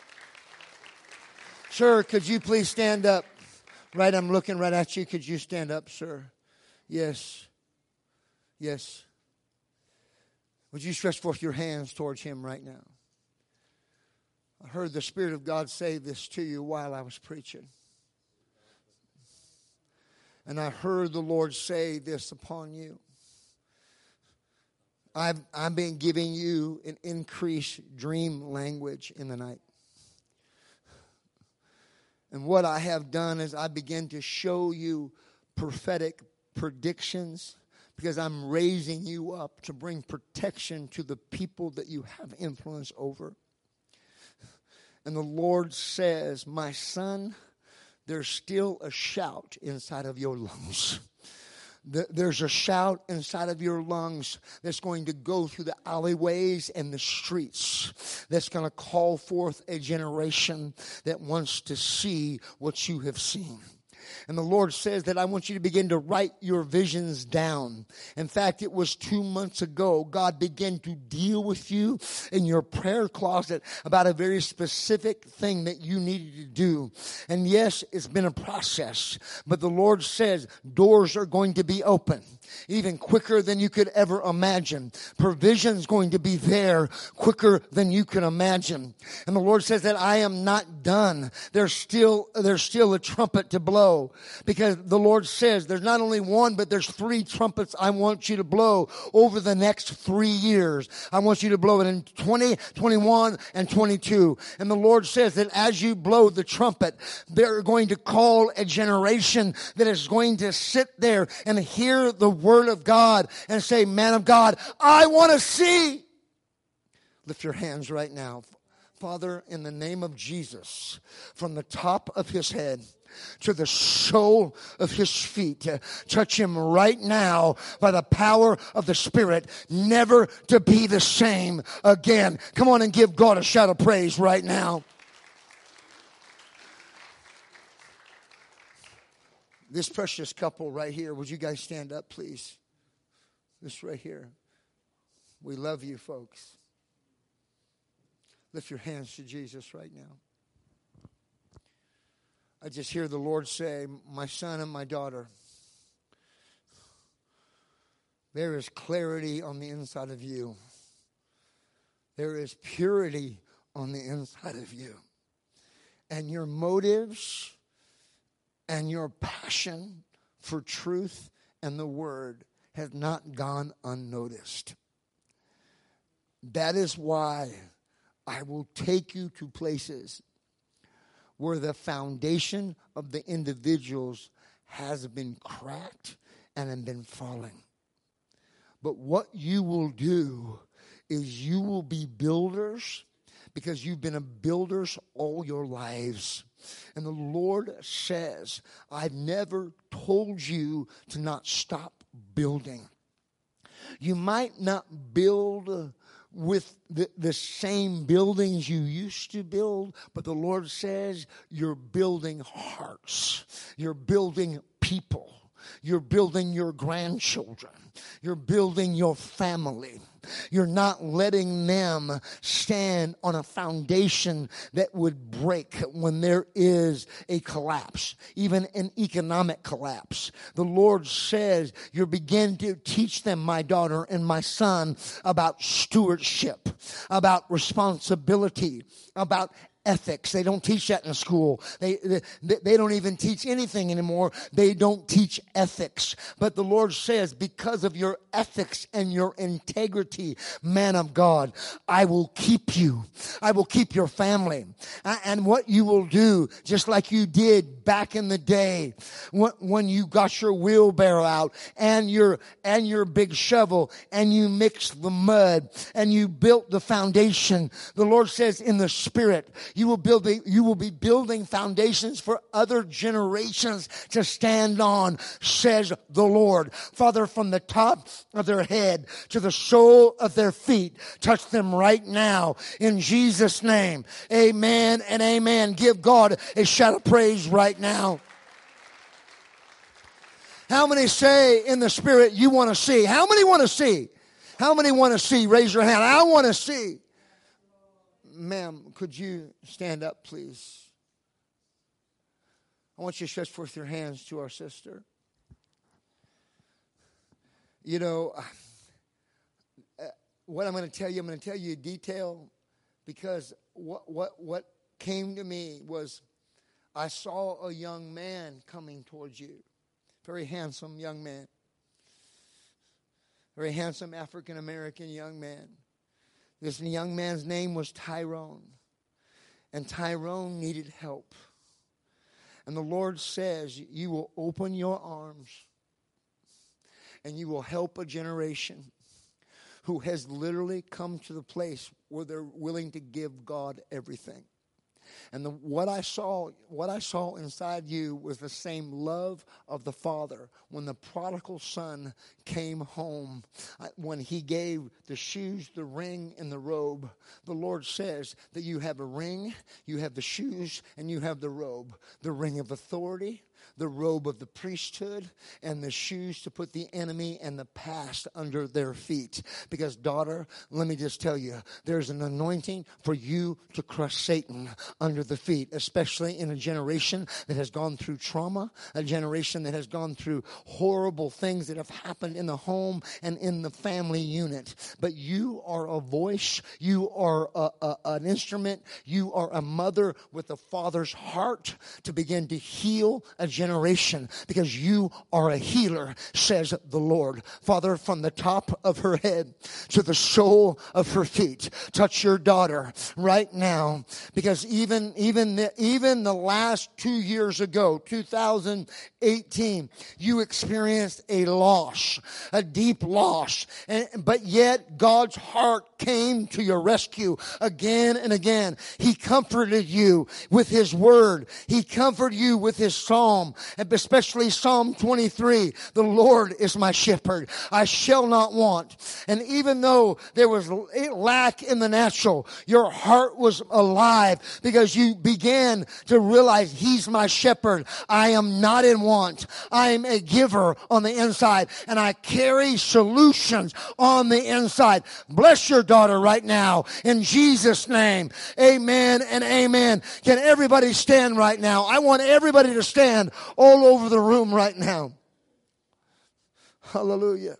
Sir, could you please stand up? Right, I'm looking right at you. Could you stand up, sir? Yes. Yes. Would you stretch forth your hands towards him right now? I heard the Spirit of God say this to you while I was preaching. And I heard the Lord say this upon you. I've been giving you an increased dream language in the night. And what I have done is I begin to show you prophetic predictions, because I'm raising you up to bring protection to the people that you have influence over. And the Lord says, my son, there's still a shout inside of your lungs. There's a shout inside of your lungs that's going to go through the alleyways and the streets that's going to call forth a generation that wants to see what you have seen. And the Lord says that I want you to begin to write your visions down. In fact, it was 2 months ago, God began to deal with you in your prayer closet about a very specific thing that you needed to do. And yes, it's been a process, but the Lord says doors are going to be open even quicker than you could ever imagine. Provision's going to be there quicker than you can imagine. And the Lord says that I am not done. There's still a trumpet to blow, because the Lord says there's not only one, but there's 3 trumpets I want you to blow over the next 3 years. I want you to blow it in 20, 21, and 22. And the Lord says that as you blow the trumpet, they're going to call a generation that is going to sit there and hear the word of God and say, man of God, I want to see. Lift your hands right now. Father, in the name of Jesus, from the top of his head to the sole of his feet, touch him right now by the power of the Spirit, never to be the same again. Come on and give God a shout of praise right now. This precious couple right here, would you guys stand up, please? This right here. We love you, folks. Lift your hands to Jesus right now. I just hear the Lord say, my son and my daughter, there is clarity on the inside of you. There is purity on the inside of you. And your motives and your passion for truth and the word has not gone unnoticed. That is why I will take you to places where the foundation of the individuals has been cracked and have been falling. But what you will do is you will be builders, because you've been a builders all your lives. And the Lord says, I've never told you to not stop building. You might not build with the same buildings you used to build, but the Lord says you're building hearts. You're building people. You're building your grandchildren. You're building your family. You're not letting them stand on a foundation that would break when there is a collapse, even an economic collapse. The Lord says you're beginning to teach them, my daughter and my son, about stewardship, about responsibility, about ethics. They don't teach that in school. They don't even teach anything anymore. They don't teach ethics. But the Lord says, because of your ethics and your integrity, man of God, I will keep you. I will keep your family. And what you will do, just like you did back in the day when you got your wheelbarrow out and your big shovel and you mixed the mud and you built the foundation. The Lord says in the Spirit, you will be building foundations for other generations to stand on, says the Lord. Father, from the top of their head to the sole of their feet, touch them right now in Jesus' name. Amen and amen. Give God a shout of praise right now. How many say in the Spirit you want to see? How many want to see? How many want to see? Raise your hand. I want to see. Ma'am, could you stand up, please? I want you to stretch forth your hands to our sister. You know, what I'm going to tell you in detail, because what came to me was I saw a young man coming towards you. Very handsome young man. Very handsome African-American young man. This young man's name was Tyrone. And Tyrone needed help. And the Lord says you will open your arms and you will help a generation who has literally come to the place where they're willing to give God everything. And what I saw inside you was the same love of the Father. When the prodigal son came home, when he gave the shoes, the ring, and the robe, the Lord says that you have a ring, you have the shoes, and you have the robe. The ring of authority, the robe of the priesthood, and the shoes to put the enemy and the past under their feet. Because, daughter, let me just tell you, there's an anointing for you to crush Satan under the feet, especially in a generation that has gone through trauma, a generation that has gone through horrible things that have happened in the home and in the family unit. But you are a voice, you are an instrument, you are a mother with a father's heart to begin to heal a generation, because you are a healer, says the Lord. Father, from the top of her head to the sole of her feet, touch your daughter right now, because even the last 2 years ago, 2018, you experienced a loss, a deep loss, but yet God's heart came to your rescue again and again. He comforted you with His word. He comforted you with His psalm, and especially Psalm 23. The Lord is my shepherd, I shall not want. And even though there was lack in the natural, your heart was alive because you began to realize He's my shepherd. I am not in want. I am a giver on the inside, and I carry solutions on the inside. Bless your daughter right now in Jesus' name. Amen and amen. Can everybody stand right now? I want everybody to stand all over the room right now. Hallelujah.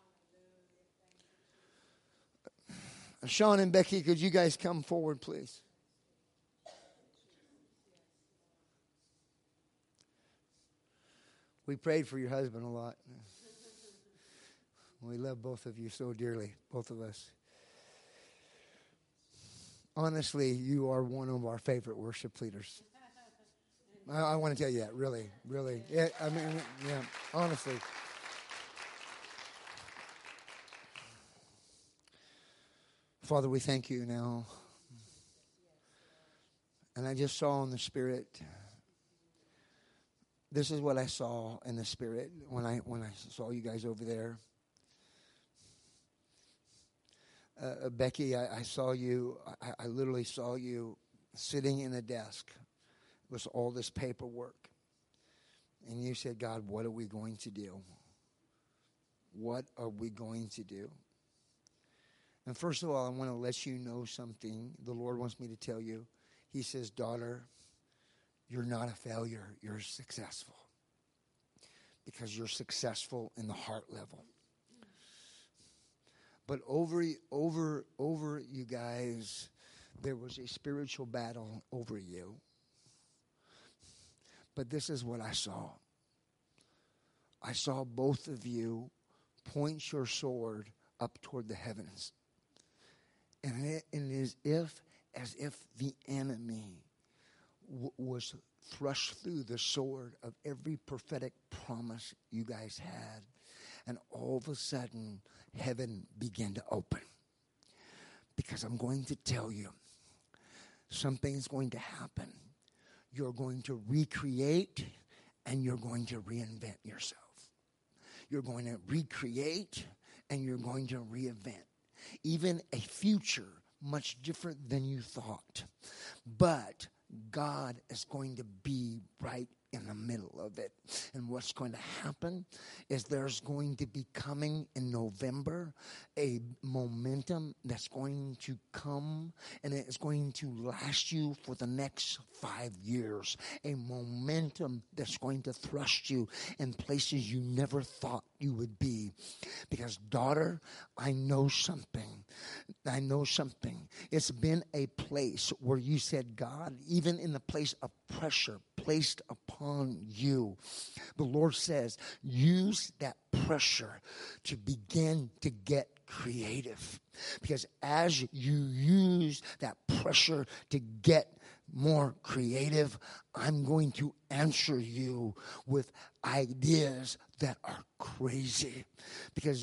Sean and Becky, could you guys come forward, please? We prayed for your husband a lot. We love both of you so dearly, both of us. Honestly, you are one of our favorite worship leaders. I want to tell you that, really, really. Yeah, honestly. Father, we thank you now. And I just saw in the Spirit, this is what I saw in the Spirit when I saw you guys over there. Becky, I saw you, I literally saw you sitting in a desk with all this paperwork. And you said, God, what are we going to do? What are we going to do? And first of all, I want to let you know something the Lord wants me to tell you. He says, daughter, you're not a failure. You're successful. Because you're successful in the heart level. But over you guys, there was a spiritual battle over you. But this is what I saw. I saw both of you point your sword up toward the heavens. And it is as if the enemy was thrust through the sword of every prophetic promise you guys had. And all of a sudden, heaven began to open. Because I'm going to tell you, something's going to happen. You're going to recreate and you're going to reinvent yourself. You're going to recreate and you're going to reinvent. Even a future much different than you thought. But God is going to be right in the middle of it. And what's going to happen is there's going to be coming in November a momentum that's going to come, and it's going to last you for the next 5 years. A momentum that's going to thrust you in places you never thought you would be. Because, daughter, I know something. It's been a place where you said, God, even in the place of pressure placed upon you, the Lord says, use that pressure to begin to get creative. Because as you use that pressure to get more creative, I'm going to answer you with ideas that are crazy. Because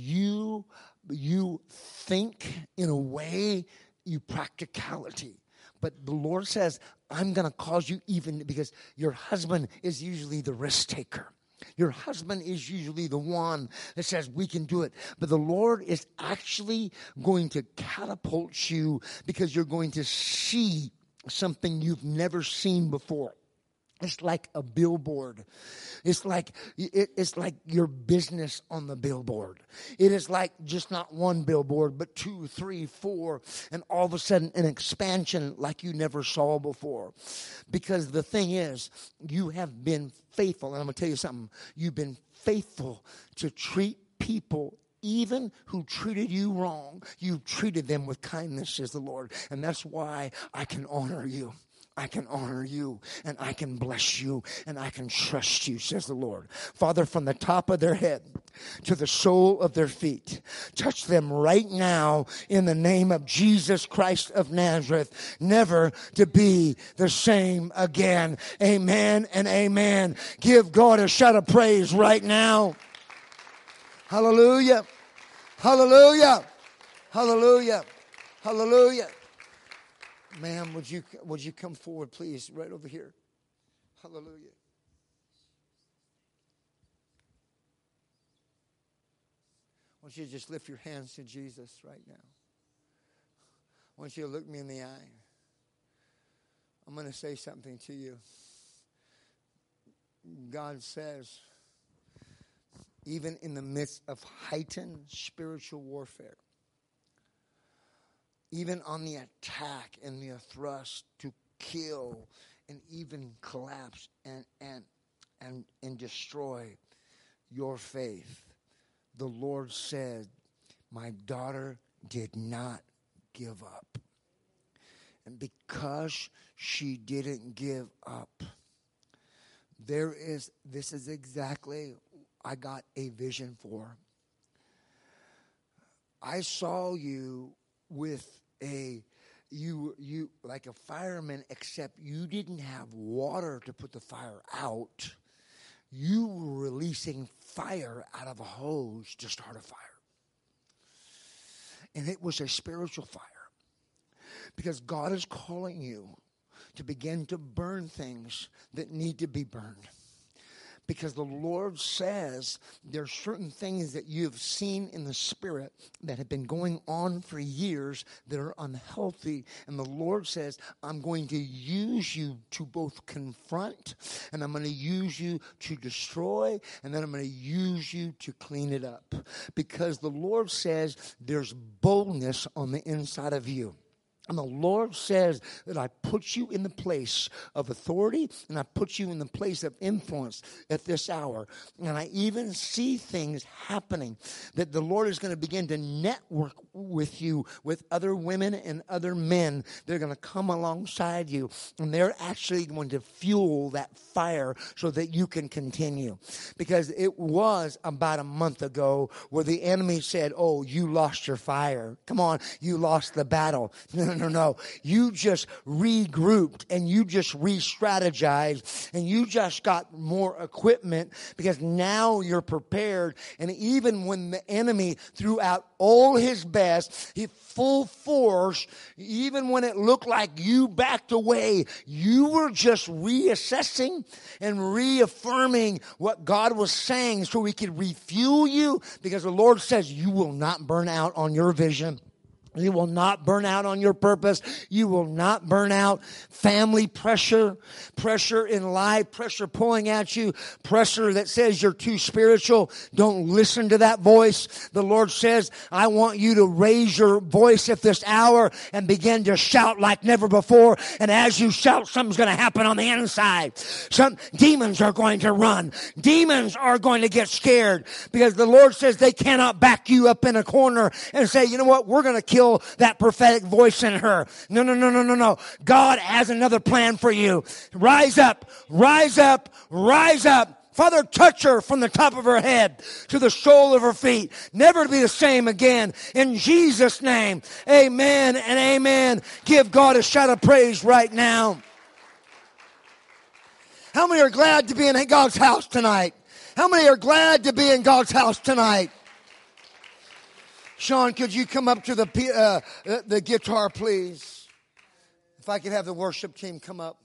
you think in a way, you practicality. But the Lord says, I'm going to cause you even, because your husband is usually the risk taker. Your husband is usually the one that says, we can do it. But the Lord is actually going to catapult you because you're going to see something you've never seen before. It's like a billboard. It's like your business on the billboard. It is like just not one billboard, but 2, 3, 4, and all of a sudden an expansion like you never saw before. Because the thing is, you have been faithful, and I'm going to tell you something. You've been faithful to treat people even who treated you wrong. You've treated them with kindness, says the Lord. And that's why I can honor you. I can honor you, and I can bless you, and I can trust you, says the Lord. Father, from the top of their head to the sole of their feet, touch them right now in the name of Jesus Christ of Nazareth, never to be the same again. Amen and amen. Give God a shout of praise right now. Hallelujah. Hallelujah. Hallelujah. Hallelujah. Ma'am, would you come forward, please, right over here? Hallelujah. I want you to just lift your hands to Jesus right now. I want you to look me in the eye. I'm going to say something to you. God says, even in the midst of heightened spiritual warfare, even on the attack and the thrust to kill and even collapse and destroy your faith, the Lord said, my daughter did not give up. And because she didn't give up, this is exactly I got a vision for. I saw you with you like a fireman, except you didn't have water to put the fire out. You were releasing fire out of a hose to start a fire. And it was a spiritual fire. Because God is calling you to begin to burn things that need to be burned. Because the Lord says there's certain things that you've seen in the spirit that have been going on for years that are unhealthy. And the Lord says, I'm going to use you to both confront, and I'm going to use you to destroy, and then I'm going to use you to clean it up. Because the Lord says there's boldness on the inside of you. And the Lord says that I put you in the place of authority, and I put you in the place of influence at this hour. And I even see things happening that the Lord is going to begin to network with you, with other women and other men. They're going to come alongside you, and they're actually going to fuel that fire so that you can continue. Because it was about a month ago where the enemy said, oh, you lost your fire. Come on, you lost the battle. No. You just regrouped and you just re-strategized and you just got more equipment because now you're prepared. And even when the enemy threw out all his best, he full force, even when it looked like you backed away, you were just reassessing and reaffirming what God was saying so he could refuel you, because the Lord says you will not burn out on your vision. You will not burn out on your purpose. You will not burn out. Family pressure in life, pressure pulling at you, pressure that says you're too spiritual. Don't listen to that voice. The Lord says, I want you to raise your voice at this hour and begin to shout like never before. And as you shout, something's going to happen on the inside. Some demons are going to run. Demons are going to get scared, because the Lord says they cannot back you up in a corner and say, you know what, we're going to kill that prophetic voice in her. No. God has another plan for you. Rise up, rise up, rise up. Father, touch her from the top of her head to the sole of her feet, never to be the same again. In Jesus' name, amen and amen. Give God a shout of praise right now. How many are glad to be in God's house tonight? How many are glad to be in God's house tonight? Sean, could you come up to the guitar, please? If I could have the worship team come up.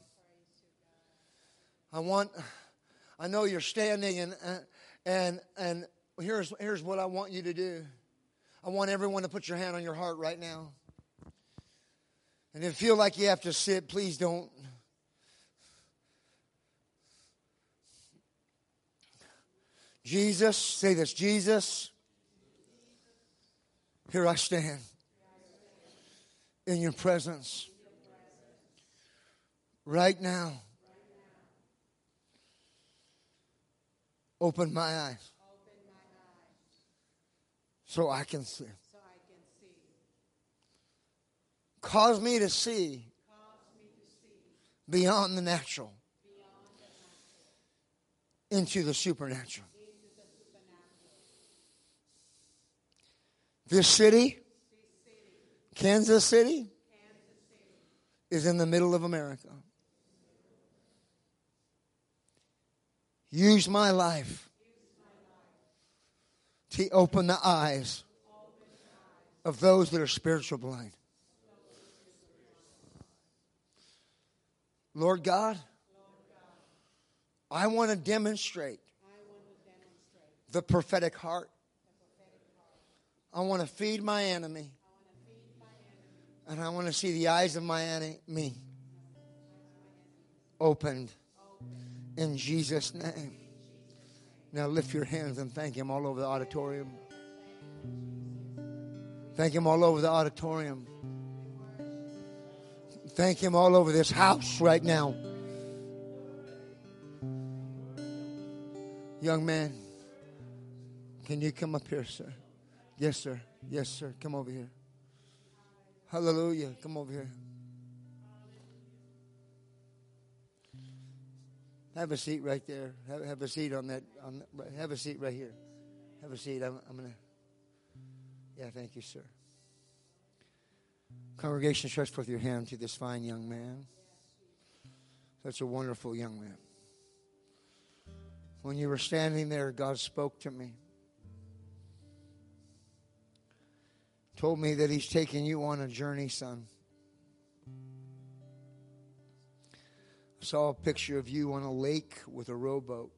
I know you're standing, and here's what I want you to do. I want everyone to put your hand on your heart right now. And if you feel like you have to sit, please don't. Jesus, say this, Jesus, here I stand in your presence right now. Open my eyes so I can see. Cause me to see beyond the natural into the supernatural. This city, Kansas City, is in the middle of America. Use my life to open the eyes of those that are spiritual blind. Lord God, I want to demonstrate the prophetic heart. I want to feed my enemy. And I want to see the eyes of my enemy opened in Jesus' name. Now lift your hands and thank Him all over the auditorium. Thank Him all over the auditorium. Thank Him all over this house right now. Young man, can you come up here, sir? Yes, sir. Yes, sir. Come over here. Hallelujah. Come over here. Have a seat right there. Have a seat on that. Have a seat right here. Have a seat. I'm going to. Yeah, thank you, sir. Congregation, stretch forth your hand to this fine young man. Such a wonderful young man. When you were standing there, God spoke to me. Told me that He's taking you on a journey, son. I saw a picture of you on a lake with a rowboat.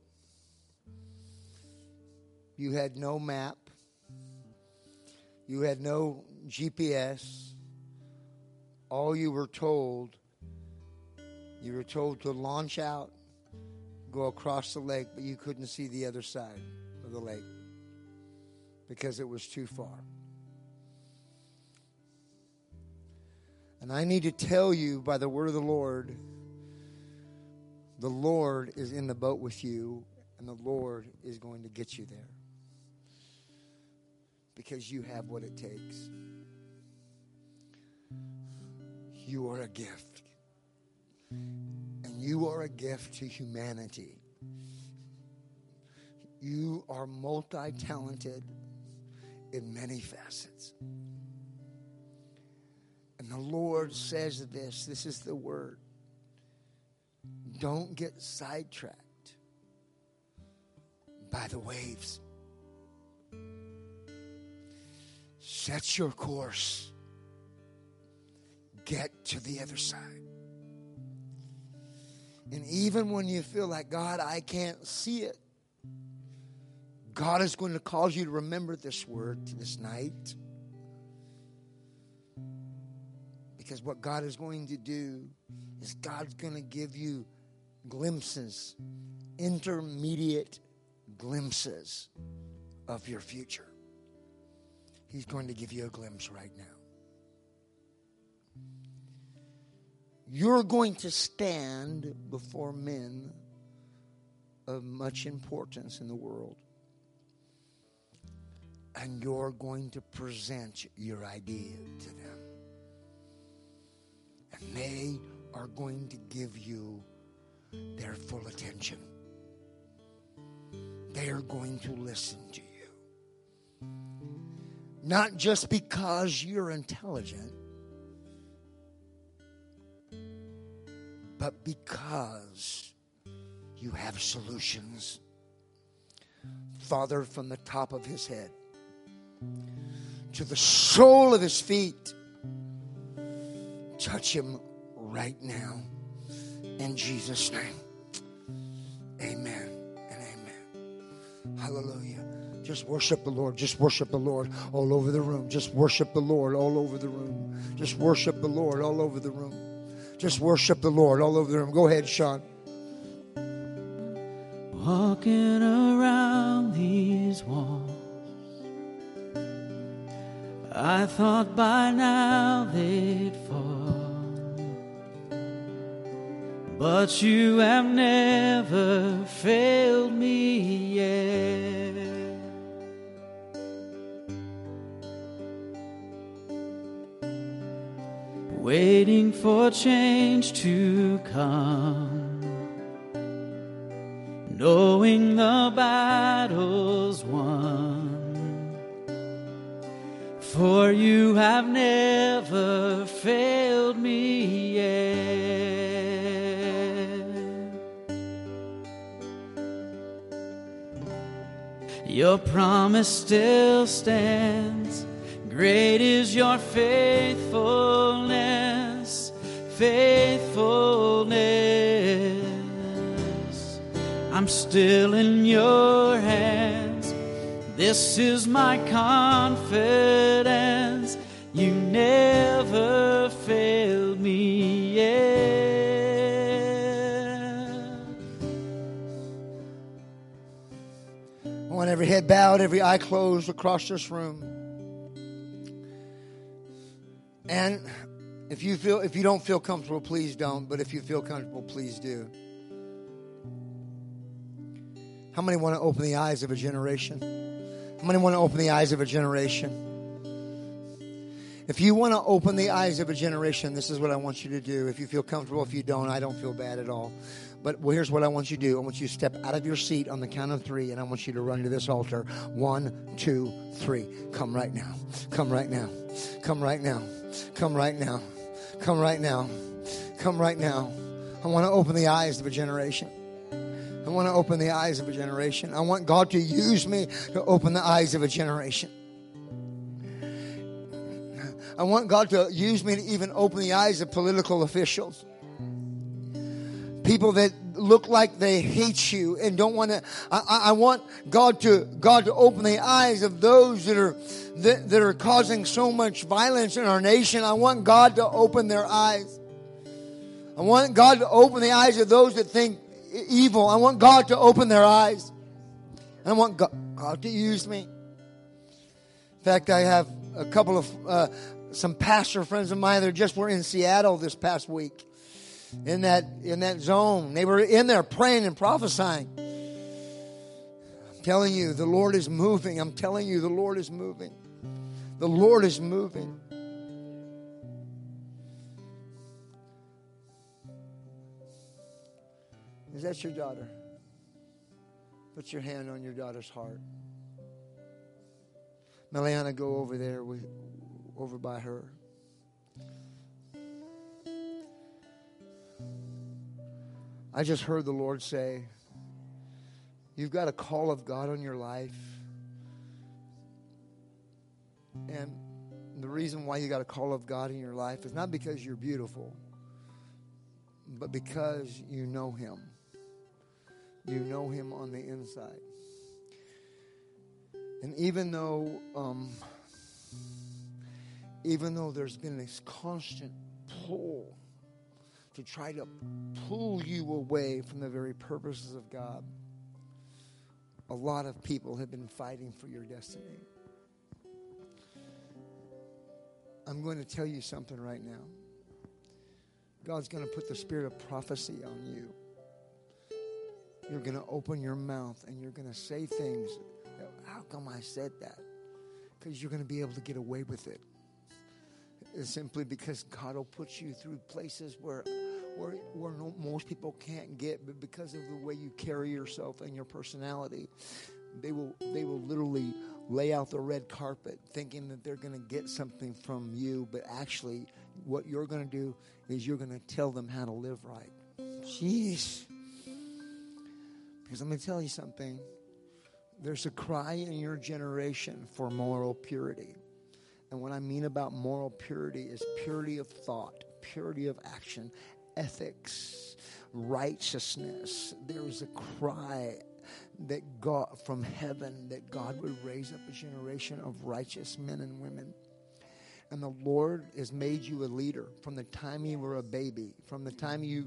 You had no map. You had no GPS. All you were told to launch out, go across the lake, but you couldn't see the other side of the lake because it was too far. And I need to tell you by the word of the Lord is in the boat with you, and the Lord is going to get you there because you have what it takes. You are a gift. And you are a gift to humanity. You are multi-talented in many facets. And the Lord says this is the word. Don't get sidetracked by the waves. Set your course. Get to the other side. And even when you feel like, God, I can't see it, God is going to cause you to remember this word this night. Because what God is going to do is God's going to give you glimpses, intermediate glimpses of your future. He's going to give you a glimpse right now. You're going to stand before men of much importance in the world. And you're going to present your idea to them. And they are going to give you their full attention. They are going to listen to you. Not just because you're intelligent, but because you have solutions. Father, from the top of his head to the sole of his feet, touch him right now. In Jesus' name. Amen and amen. Hallelujah. Just worship the Lord. Just worship the Lord all over the room. Just worship the Lord all over the room. Just worship the Lord all over the room. Just worship the Lord all over the room. Go ahead, Sean. Walking around these walls, I thought by now they'd fall, but you have never failed me yet. Waiting for change to come, knowing the battle's won, for you have never failed me yet. Your promise still stands. Great is your faithfulness, faithfulness. I'm still in your hands. This is my confidence. You never failed me yet. I want every head bowed, every eye closed across this room. And if you don't feel comfortable, please don't. But if you feel comfortable, please do. How many want to open the eyes of a generation? How many want to open the eyes of a generation? If you want to open the eyes of a generation, this is what I want you to do. If you feel comfortable, if you don't, I don't feel bad at all. But here's what I want you to do. I want you to step out of your seat on the count of 3, and I want you to run to this altar. 1, 2, 3. Come right now. Come right now. Come right now. Come right now. Come right now. Come right now. I want to open the eyes of a generation. I want to open the eyes of a generation. I want God to use me to open the eyes of a generation. I want God to use me to even open the eyes of political officials. People that look like they hate you and don't want to. I want God to open the eyes of those that are causing so much violence in our nation. I want God to open their eyes. I want God to open the eyes of those that think evil. I want God to open their eyes. I want God to use me. In fact, I have a couple of some pastor friends of mine that just were in Seattle this past week. In that zone. They were in there praying and prophesying. I'm telling you, the Lord is moving. I'm telling you, the Lord is moving. The Lord is moving. Is that your daughter? Put your hand on your daughter's heart. Meliana, go over there, over by her. I just heard the Lord say, you've got a call of God on your life. And the reason why you got a call of God in your life is not because you're beautiful, but because you know Him. You know Him on the inside. And even though there's been this constant pull to try to pull you away from the very purposes of God, a lot of people have been fighting for your destiny. I'm going to tell you something right now. God's going to put the spirit of prophecy on you. You're going to open your mouth and you're going to say things. How come I said that? Because you're going to be able to get away with it. It's simply because God will put you through places where most people can't get, but because of the way you carry yourself and your personality, they will literally lay out the red carpet thinking that they're going to get something from you, but actually what you're going to do is you're going to tell them how to live right. Jeez. Because I'm going to tell you something. There's a cry in your generation for moral purity. And what I mean about moral purity is purity of thought, purity of action, ethics, righteousness. There is a cry that God from heaven, that God would raise up a generation of righteous men and women. And the Lord has made you a leader from the time you were a baby, from the time you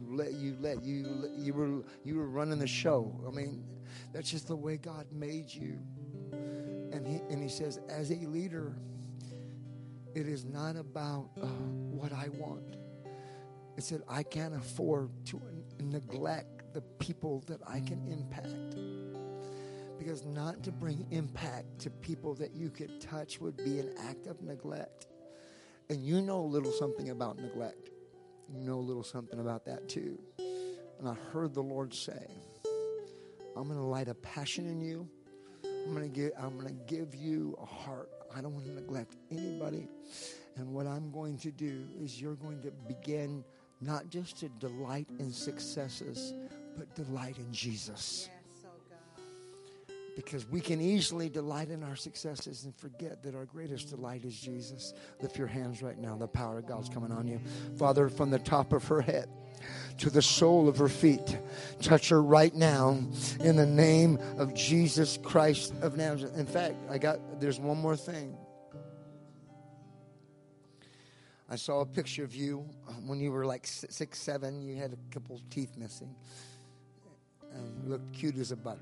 were running the show. I mean, that's just the way God made you. And he says, as a leader, it is not about what I want. It said, I can't afford to neglect the people that I can impact. Because not to bring impact to people that you could touch would be an act of neglect. And you know a little something about neglect. You know a little something about that too. And I heard the Lord say, I'm going to light a passion in you. I'm going to give you a heart. I don't want to neglect anybody. And what I'm going to do is you're going to begin not just to delight in successes, but delight in Jesus. Because we can easily delight in our successes and forget that our greatest delight is Jesus. Lift your hands right now. The power of God's coming on you. Father, from the top of her head to the sole of her feet, touch her right now in the name of Jesus Christ of Nazareth. In fact, there's one more thing. I saw a picture of you when you were like 6, 7. You had a couple teeth missing. And you looked cute as a button.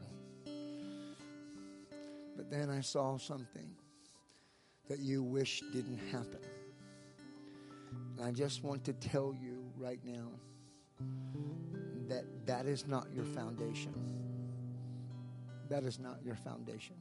But then I saw something that you wish didn't happen. And I just want to tell you right now that that is not your foundation. That is not your foundation.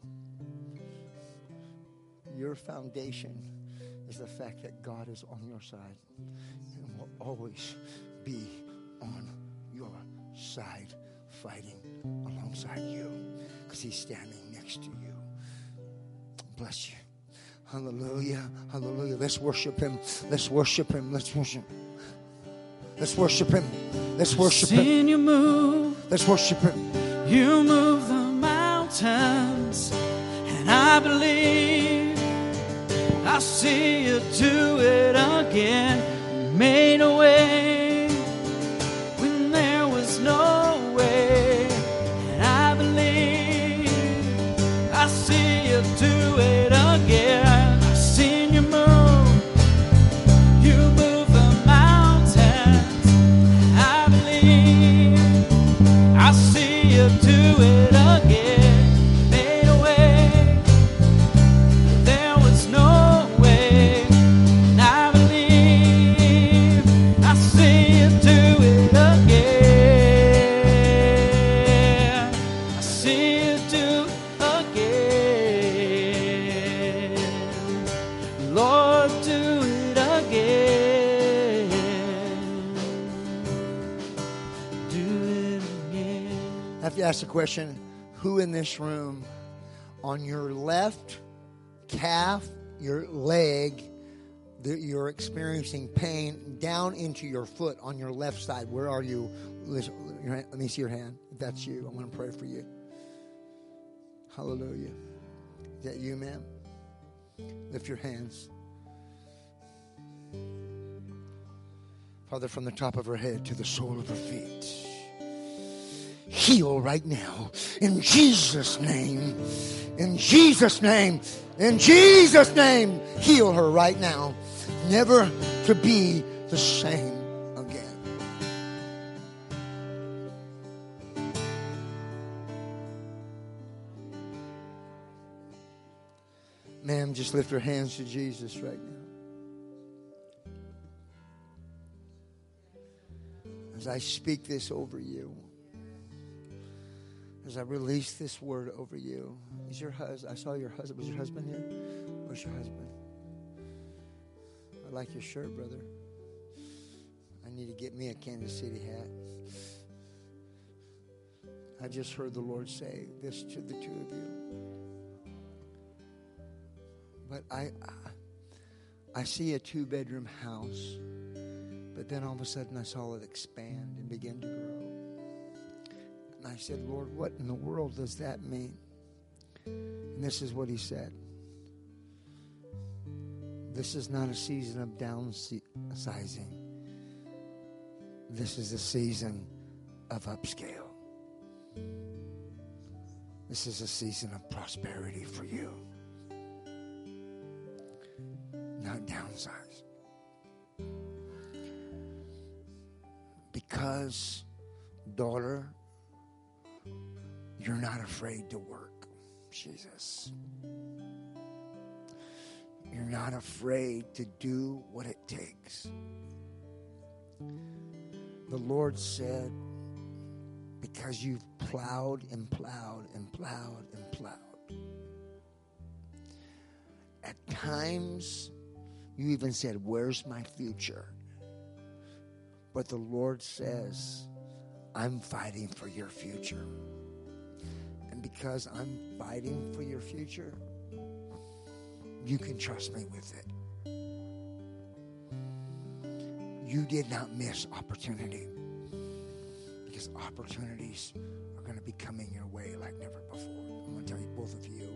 Your foundation is the fact that God is on your side and will always be on your side, fighting alongside you, because he's standing next to you. Bless you. Hallelujah. Hallelujah. Let's worship him. Let's worship him. Let's worship him. Let's worship him. Let's worship him. Seen you move. Let's worship him. You move the mountains, and I believe I see you do it again. You made a way when there was no way, and I believe I see you do it again. I've seen you move. You move the mountains. I believe I see you do it again. Made a way. There was no way. And I believe I see you do it again. I see you do again. Lord, do it again. Do it again. I have to ask the question, who in this room on your left calf, your leg, that you're experiencing pain down into your foot on your left side? Where are you? Let me see your hand. If that's you, I'm going to pray for you. Hallelujah. Is that you, ma'am? Lift your hands. Father, from the top of her head to the sole of her feet, heal right now. In Jesus' name. In Jesus' name. In Jesus' name. Heal her right now. Never to be the same again. Ma'am, just lift your hands to Jesus right now. As I speak this over you, as I release this word over you, is your husband? I saw your husband. Was your husband here? Where's your husband? I like your shirt, brother. I need to get me a Kansas City hat. I just heard the Lord say this to the two of you. But I see a 2-bedroom house, but then all of a sudden I saw it expand and begin to grow. And I said, Lord, what in the world does that mean? And this is what he said. This is not a season of downsizing. This is a season of upscale. This is a season of prosperity for you. Not downsize. Because, daughter, you're not afraid to work, Jesus. You're not afraid to do what it takes. The Lord said, because you've plowed and plowed and plowed and plowed. At times, you even said, where's my future? But the Lord says, I'm fighting for your future. And because I'm fighting for your future, you can trust me with it. You did not miss opportunity, because opportunities are going to be coming your way like never before. I'm going to tell you, both of you.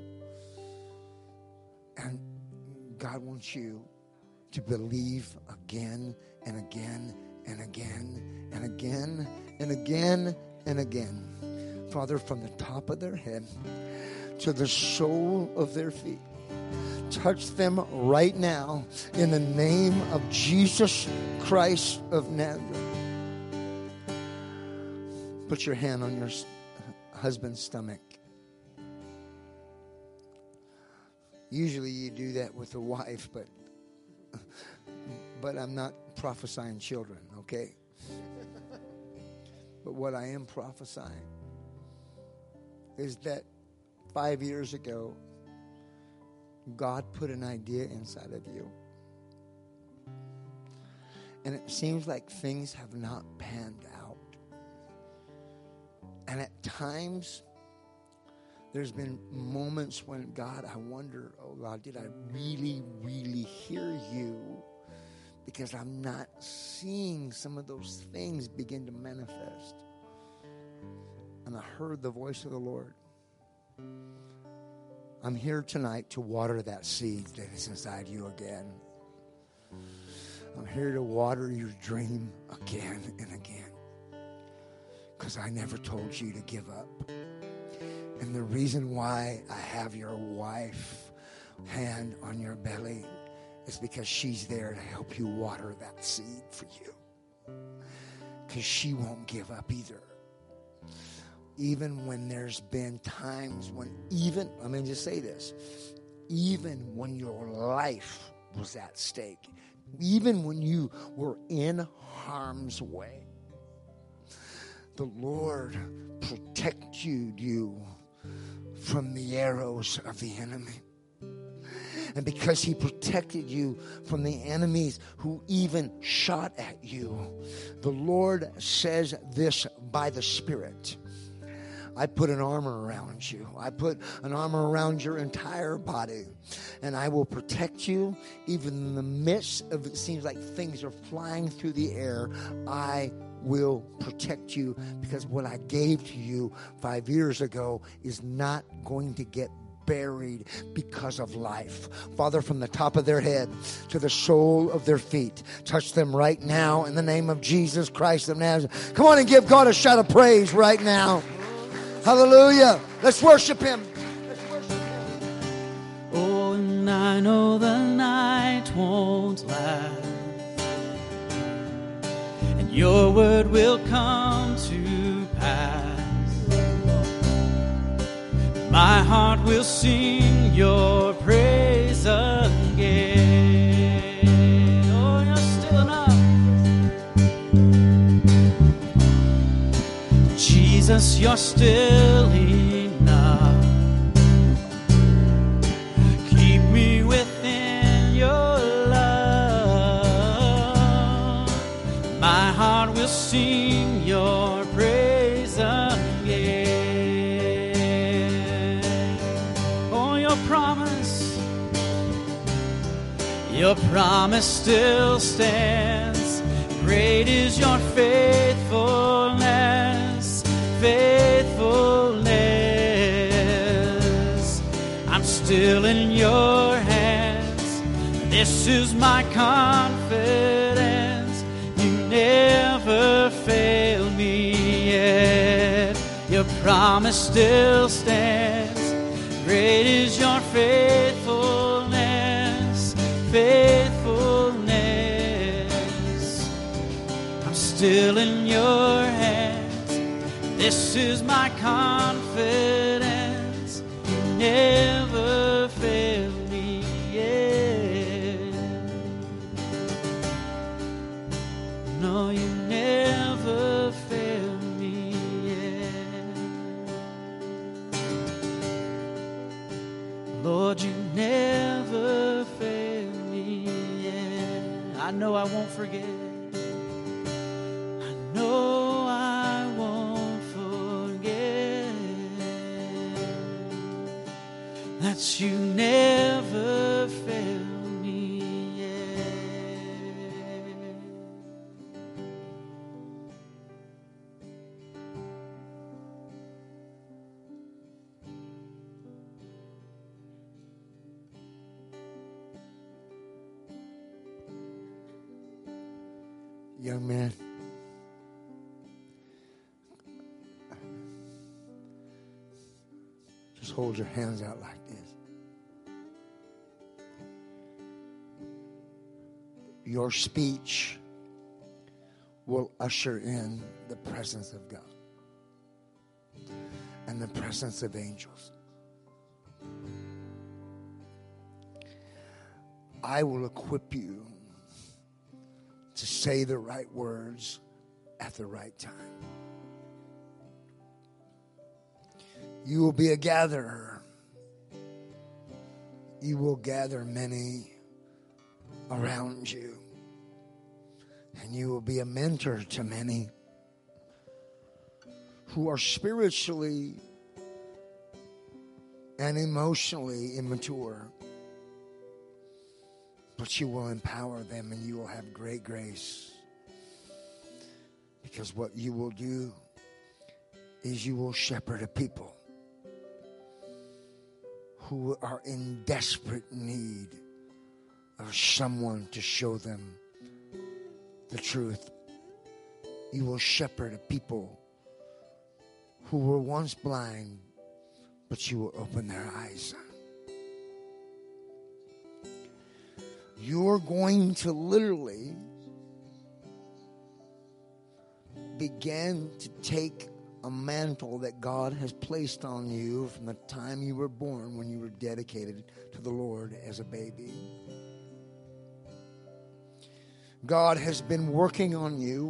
And God wants you to believe again and again and again and again and again and again. Father, from the top of their head to the sole of their feet, touch them right now in the name of Jesus Christ of Nazareth. Put your hand on your husband's stomach. Usually you do that with a wife, but I'm not prophesying children, okay? But what I am prophesying is that 5 years ago, God put an idea inside of you. And it seems like things have not panned out. And at times, there's been moments when, God, I wonder, oh God, did I really, really hear you? Because I'm not seeing some of those things begin to manifest. And I heard the voice of the Lord. I'm here tonight to water that seed that is inside you again. I'm here to water your dream again and again. Because I never told you to give up. And the reason why I have your wife hand on your belly is because she's there to help you water that seed for you. Because she won't give up either. Even when there's been times when let me just say this, even when your life was at stake, even when you were in harm's way, the Lord protected you from the arrows of the enemy. And because he protected you from the enemies who even shot at you, the Lord says this by the Spirit. I put an armor around you. I put an armor around your entire body. And I will protect you even in the midst of it seems like things are flying through the air. I will protect you because what I gave to you 5 years ago is not going to get buried because of life. Father, from the top of their head to the sole of their feet, touch them right now in the name of Jesus Christ of Nazareth. Come on and give God a shout of praise right now. Hallelujah. Let's worship him. Let's worship him. Oh, and I know the night won't last, and your word will come to pass. My heart will sing your praise again. Oh, you're still enough. Jesus, you're still enough. Keep me within your love. My heart will sing your praise again. Oh, your promise still stands. Great is your faithfulness. I'm still in your hands. This is my confidence. You never Your promise still stands. Great is your faithfulness, faithfulness. I'm still in your hands. This is my confidence. You never fail me yet. No, you never fail me yet. Lord, you never fail me yet. I know I won't forget. I know I won't forget that you never fail me yet. Young man, just hold your hands out like this. Your speech will usher in the presence of God and the presence of angels. I will equip you to say the right words at the right time. You will be a gatherer. You will gather many around you. And you will be a mentor to many who are spiritually and emotionally immature. But you will empower them and you will have great grace. Because what you will do is you will shepherd a people who are in desperate need of someone to show them the truth. You will shepherd a people who were once blind, but you will open their eyes. You're going to literally begin to take a mantle that God has placed on you from the time you were born, when you were dedicated to the Lord as a baby. God has been working on you,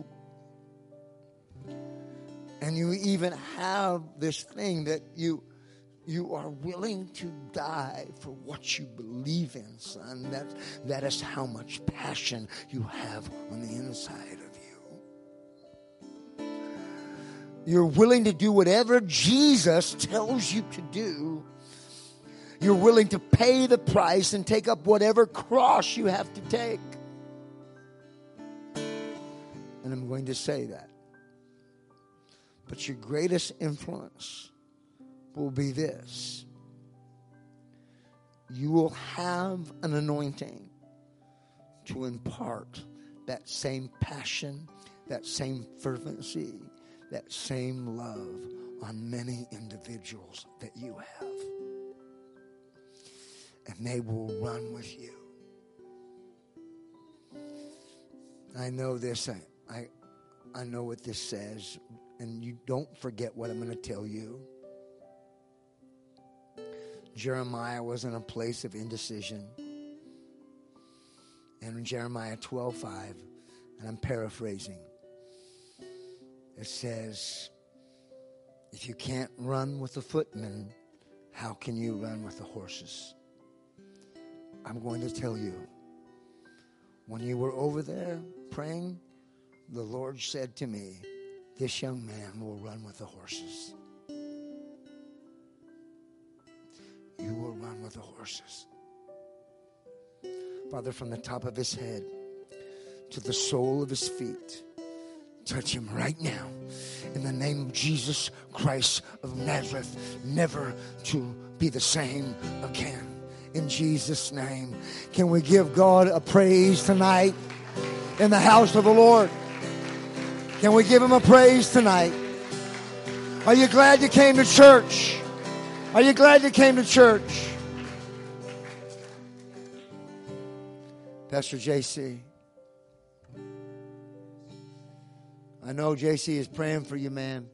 and you even have this thing that you are willing to die for what you believe in, son. That is how much passion you have on the inside of you. You're willing to do whatever Jesus tells you to do. You're willing to pay the price and take up whatever cross you have to take. And I'm going to say that. But your greatest influence will be this: you will have an anointing to impart that same passion, that same fervency, that same love on many individuals that you have. And they will run with you. I know this. I know what this says. And you don't forget what I'm going to tell you. Jeremiah was in a place of indecision. And in Jeremiah 12:5, and I'm paraphrasing, it says, if you can't run with the footmen, how can you run with the horses? I'm going to tell you, when you were over there praying, the Lord said to me, this young man will run with the horses. You will run with the horses. Father, from the top of his head to the sole of his feet, touch him right now in the name of Jesus Christ of Nazareth, never to be the same again. In Jesus' name. Can we give God a praise tonight in the house of the Lord? Can we give him a praise tonight? Are you glad you came to church? Are you glad you came to church? Pastor JC. I know JC is praying for you, man.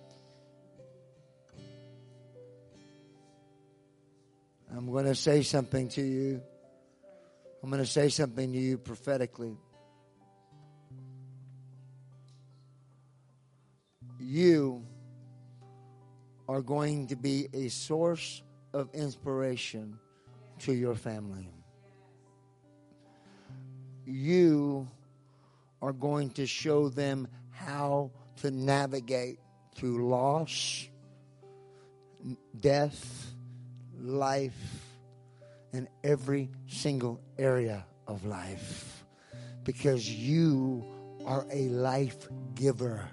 I'm going to say something to you. I'm going to say something to you prophetically. You are going to be a source of inspiration to your family. You are going to show them how to navigate through loss, death, life, and every single area of life. Because you are a life giver.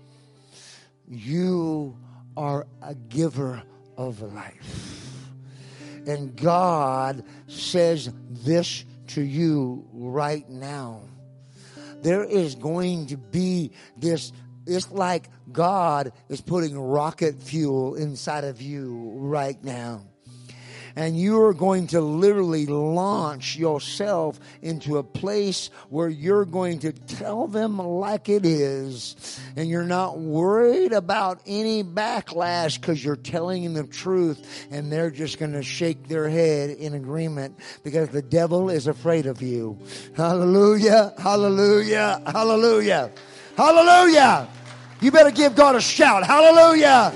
You are a giver of life. And God says this to you right now. There is going to be this, it's like God is putting rocket fuel inside of you right now. And you are going to literally launch yourself into a place where you're going to tell them like it is. And you're not worried about any backlash because you're telling them the truth. And they're just going to shake their head in agreement because the devil is afraid of you. Hallelujah, hallelujah, hallelujah, hallelujah. You better give God a shout. Hallelujah.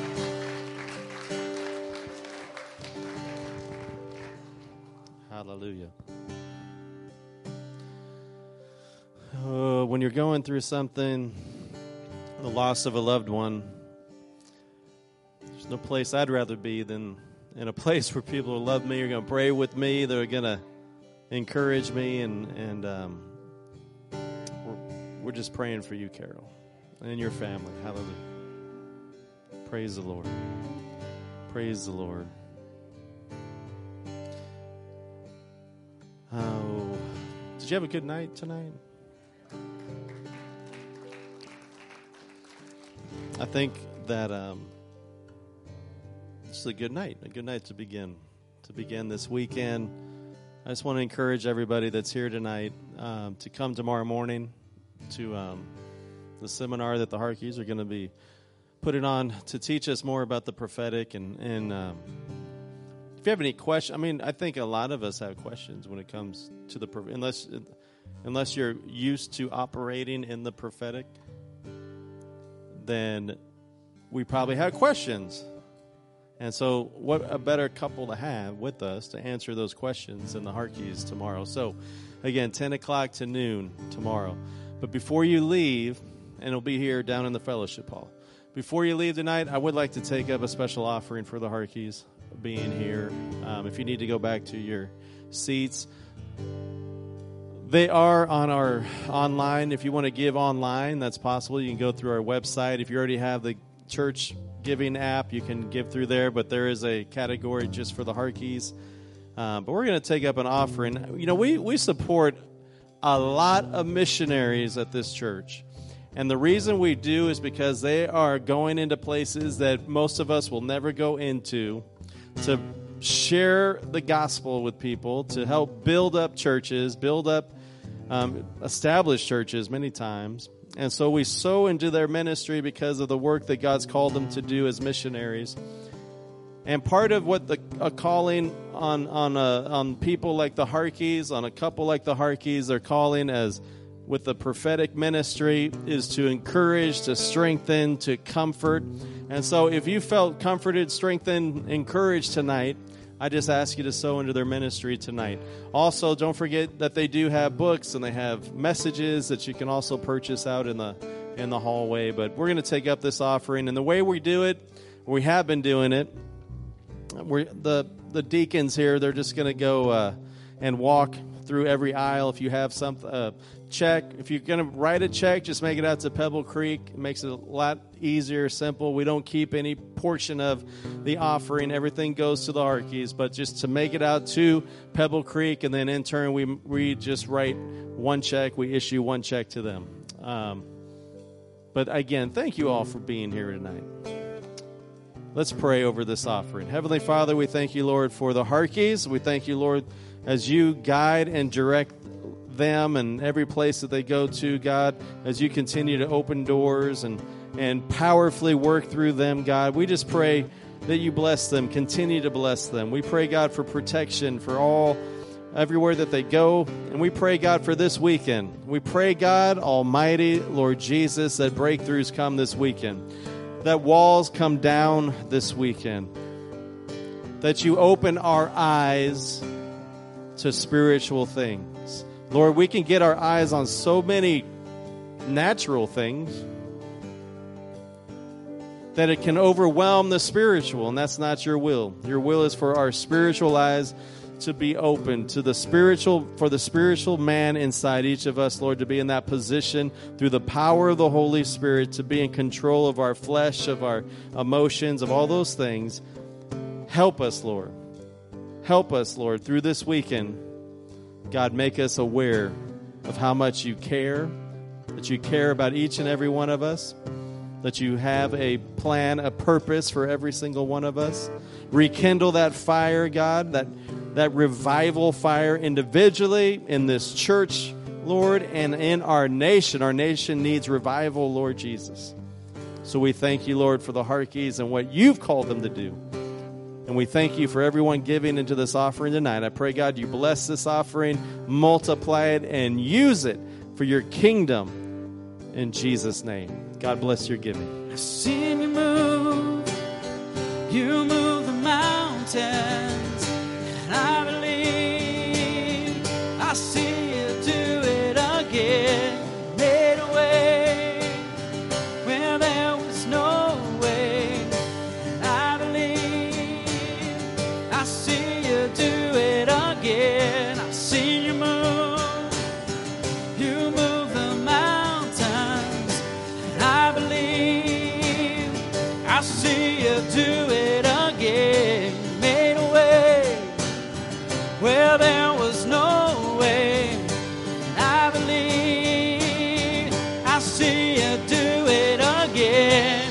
Hallelujah. When you're going through something, the loss of a loved one, there's no place I'd rather be than in a place where people will love me, are going to pray with me, they're going to encourage me, and we're just praying for you, Carol, and your family. Hallelujah. Praise the Lord. Praise the Lord. Oh, did you have a good night tonight? I think that it's a good night to begin this weekend. I just want to encourage everybody that's here tonight to come tomorrow morning to the seminar that the Harkeys are going to be putting on to teach us more about the prophetic and if you have any questions, I think a lot of us have questions when it comes to the unless you're used to operating in the prophetic, then we probably have questions. And so what a better couple to have with us to answer those questions than the Harkeys tomorrow. So, again, 10 o'clock to noon tomorrow. But before you leave, and it'll be here down in the fellowship hall, before you leave tonight, I would like to take up a special offering for the Harkeys being here. If you need to go back to your seats, they are on our online. If you want to give online, that's possible. You can go through our website. If you already have the church giving app, you can give through there, but there is a category just for the Harkeys. But we're going to take up an offering. You know, we support a lot of missionaries at this church. And the reason we do is because they are going into places that most of us will never go into to share the gospel with people, to help build up churches, build up established churches many times. And so we sow into their ministry because of the work that God's called them to do as missionaries. And part of what a calling on people like the Harkeys, on a couple like the Harkeys, they're calling as with the prophetic ministry is to encourage, to strengthen, to comfort. And so if you felt comforted, strengthened, encouraged tonight, I just ask you to sow into their ministry tonight. Also, don't forget that they do have books and they have messages that you can also purchase out in the hallway. But we're going to take up this offering. And the way we do it, we have been doing it, the deacons here, they're just going to go and walk through every aisle. If you have some check, if you're going to write a check, just make it out to Pebble Creek. It makes it a lot easier, simple. We don't keep any portion of the offering. Everything goes to the Harkeys, but just to make it out to Pebble Creek, and then in turn we just write one check. We issue one check to them. But again, thank you all for being here tonight. Let's pray over this offering. Heavenly Father, we thank you, Lord, for the Harkeys. We thank you, Lord, as you guide and direct them and every place that they go to, God, as you continue to open doors and powerfully work through them, God. We just pray that you bless them, continue to bless them. We pray, God, for protection for everywhere that they go. And we pray, God, for this weekend. We pray, God Almighty, Lord Jesus, that breakthroughs come this weekend, that walls come down this weekend, that you open our eyes to spiritual things. Lord, we can get our eyes on so many natural things that it can overwhelm the spiritual, and that's not your will. Your will is for our spiritual eyes to be open to the spiritual, for the spiritual man inside each of us, Lord, to be in that position through the power of the Holy Spirit, to be in control of our flesh, of our emotions, of all those things. Help us, Lord. Help us, Lord, through this weekend. God, make us aware of how much you care, that you care about each and every one of us, that you have a plan, a purpose for every single one of us. Rekindle that fire, God, that revival fire individually in this church, Lord, and in our nation. Our nation needs revival, Lord Jesus. So we thank you, Lord, for the Harkeys and what you've called them to do. And we thank you for everyone giving into this offering tonight. I pray, God, you bless this offering, multiply it, and use it for your kingdom in Jesus' name. God bless your giving. I've seen you move the mountains, and I believe I see you do it again. Made a way where there was no way, and I believe I see you do it again. I've seen you move the mountains, and I believe I see you do it again. Made a way where there was no way, and I believe I see you do it again.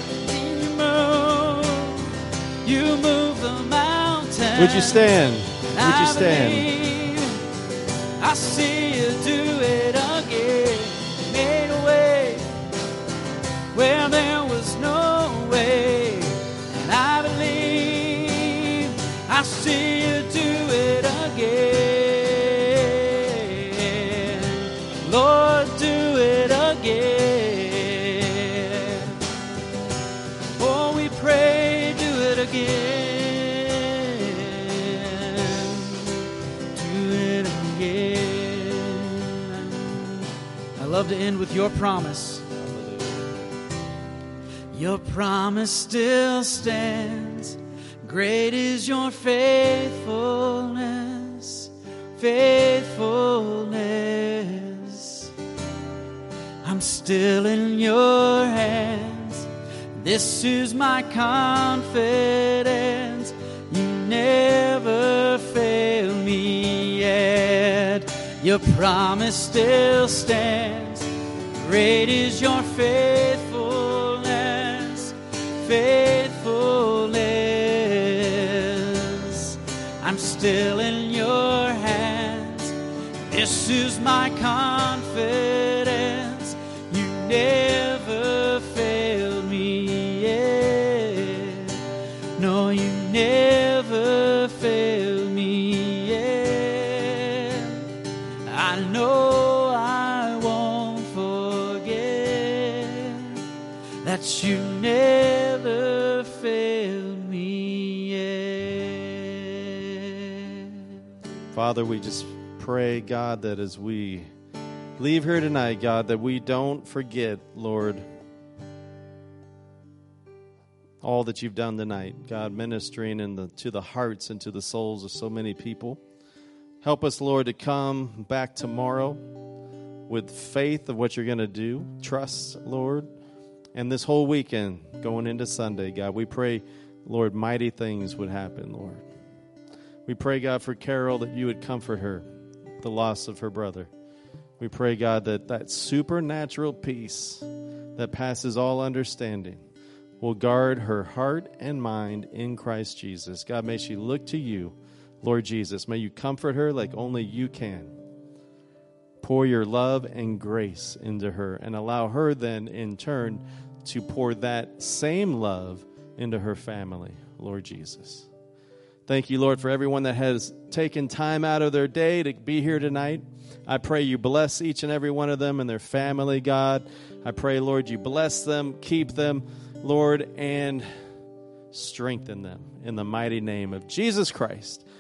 You move the mountains. Would you stand? Would you stand? I see you do it again. Made a way where there was no way, and I believe I see you do it again. Lord, do it again. Oh, we pray, do it again. Do it again. I love to end with your promise. Your promise still stands. Great is your faithfulness, faithfulness. I'm still in your hands. This is my confidence. You never fail me yet. Your promise still stands. Great is your faithfulness, faithfulness. I'm still in your hands. This is my confidence. You never failed me yet. No, you never failed me yet. I know I won't forget that you never failed me yet. Father, we just pray, God, that as we leave here tonight, God, that we don't forget, Lord, all that you've done tonight. God, ministering to the hearts and to the souls of so many people. Help us, Lord, to come back tomorrow with faith of what you're going to do. Trust, Lord. And this whole weekend, going into Sunday, God, we pray, Lord, mighty things would happen, Lord. We pray, God, for Carol, that you would comfort her, the loss of her brother. We pray, God, that supernatural peace that passes all understanding will guard her heart and mind in Christ Jesus. God, may she look to you, Lord Jesus. May you comfort her like only you can. Pour your love and grace into her and allow her then in turn to pour that same love into her family, Lord Jesus. Thank you, Lord, for everyone that has taken time out of their day to be here tonight. I pray you bless each and every one of them and their family, God. I pray, Lord, you bless them, keep them, Lord, and strengthen them in the mighty name of Jesus Christ.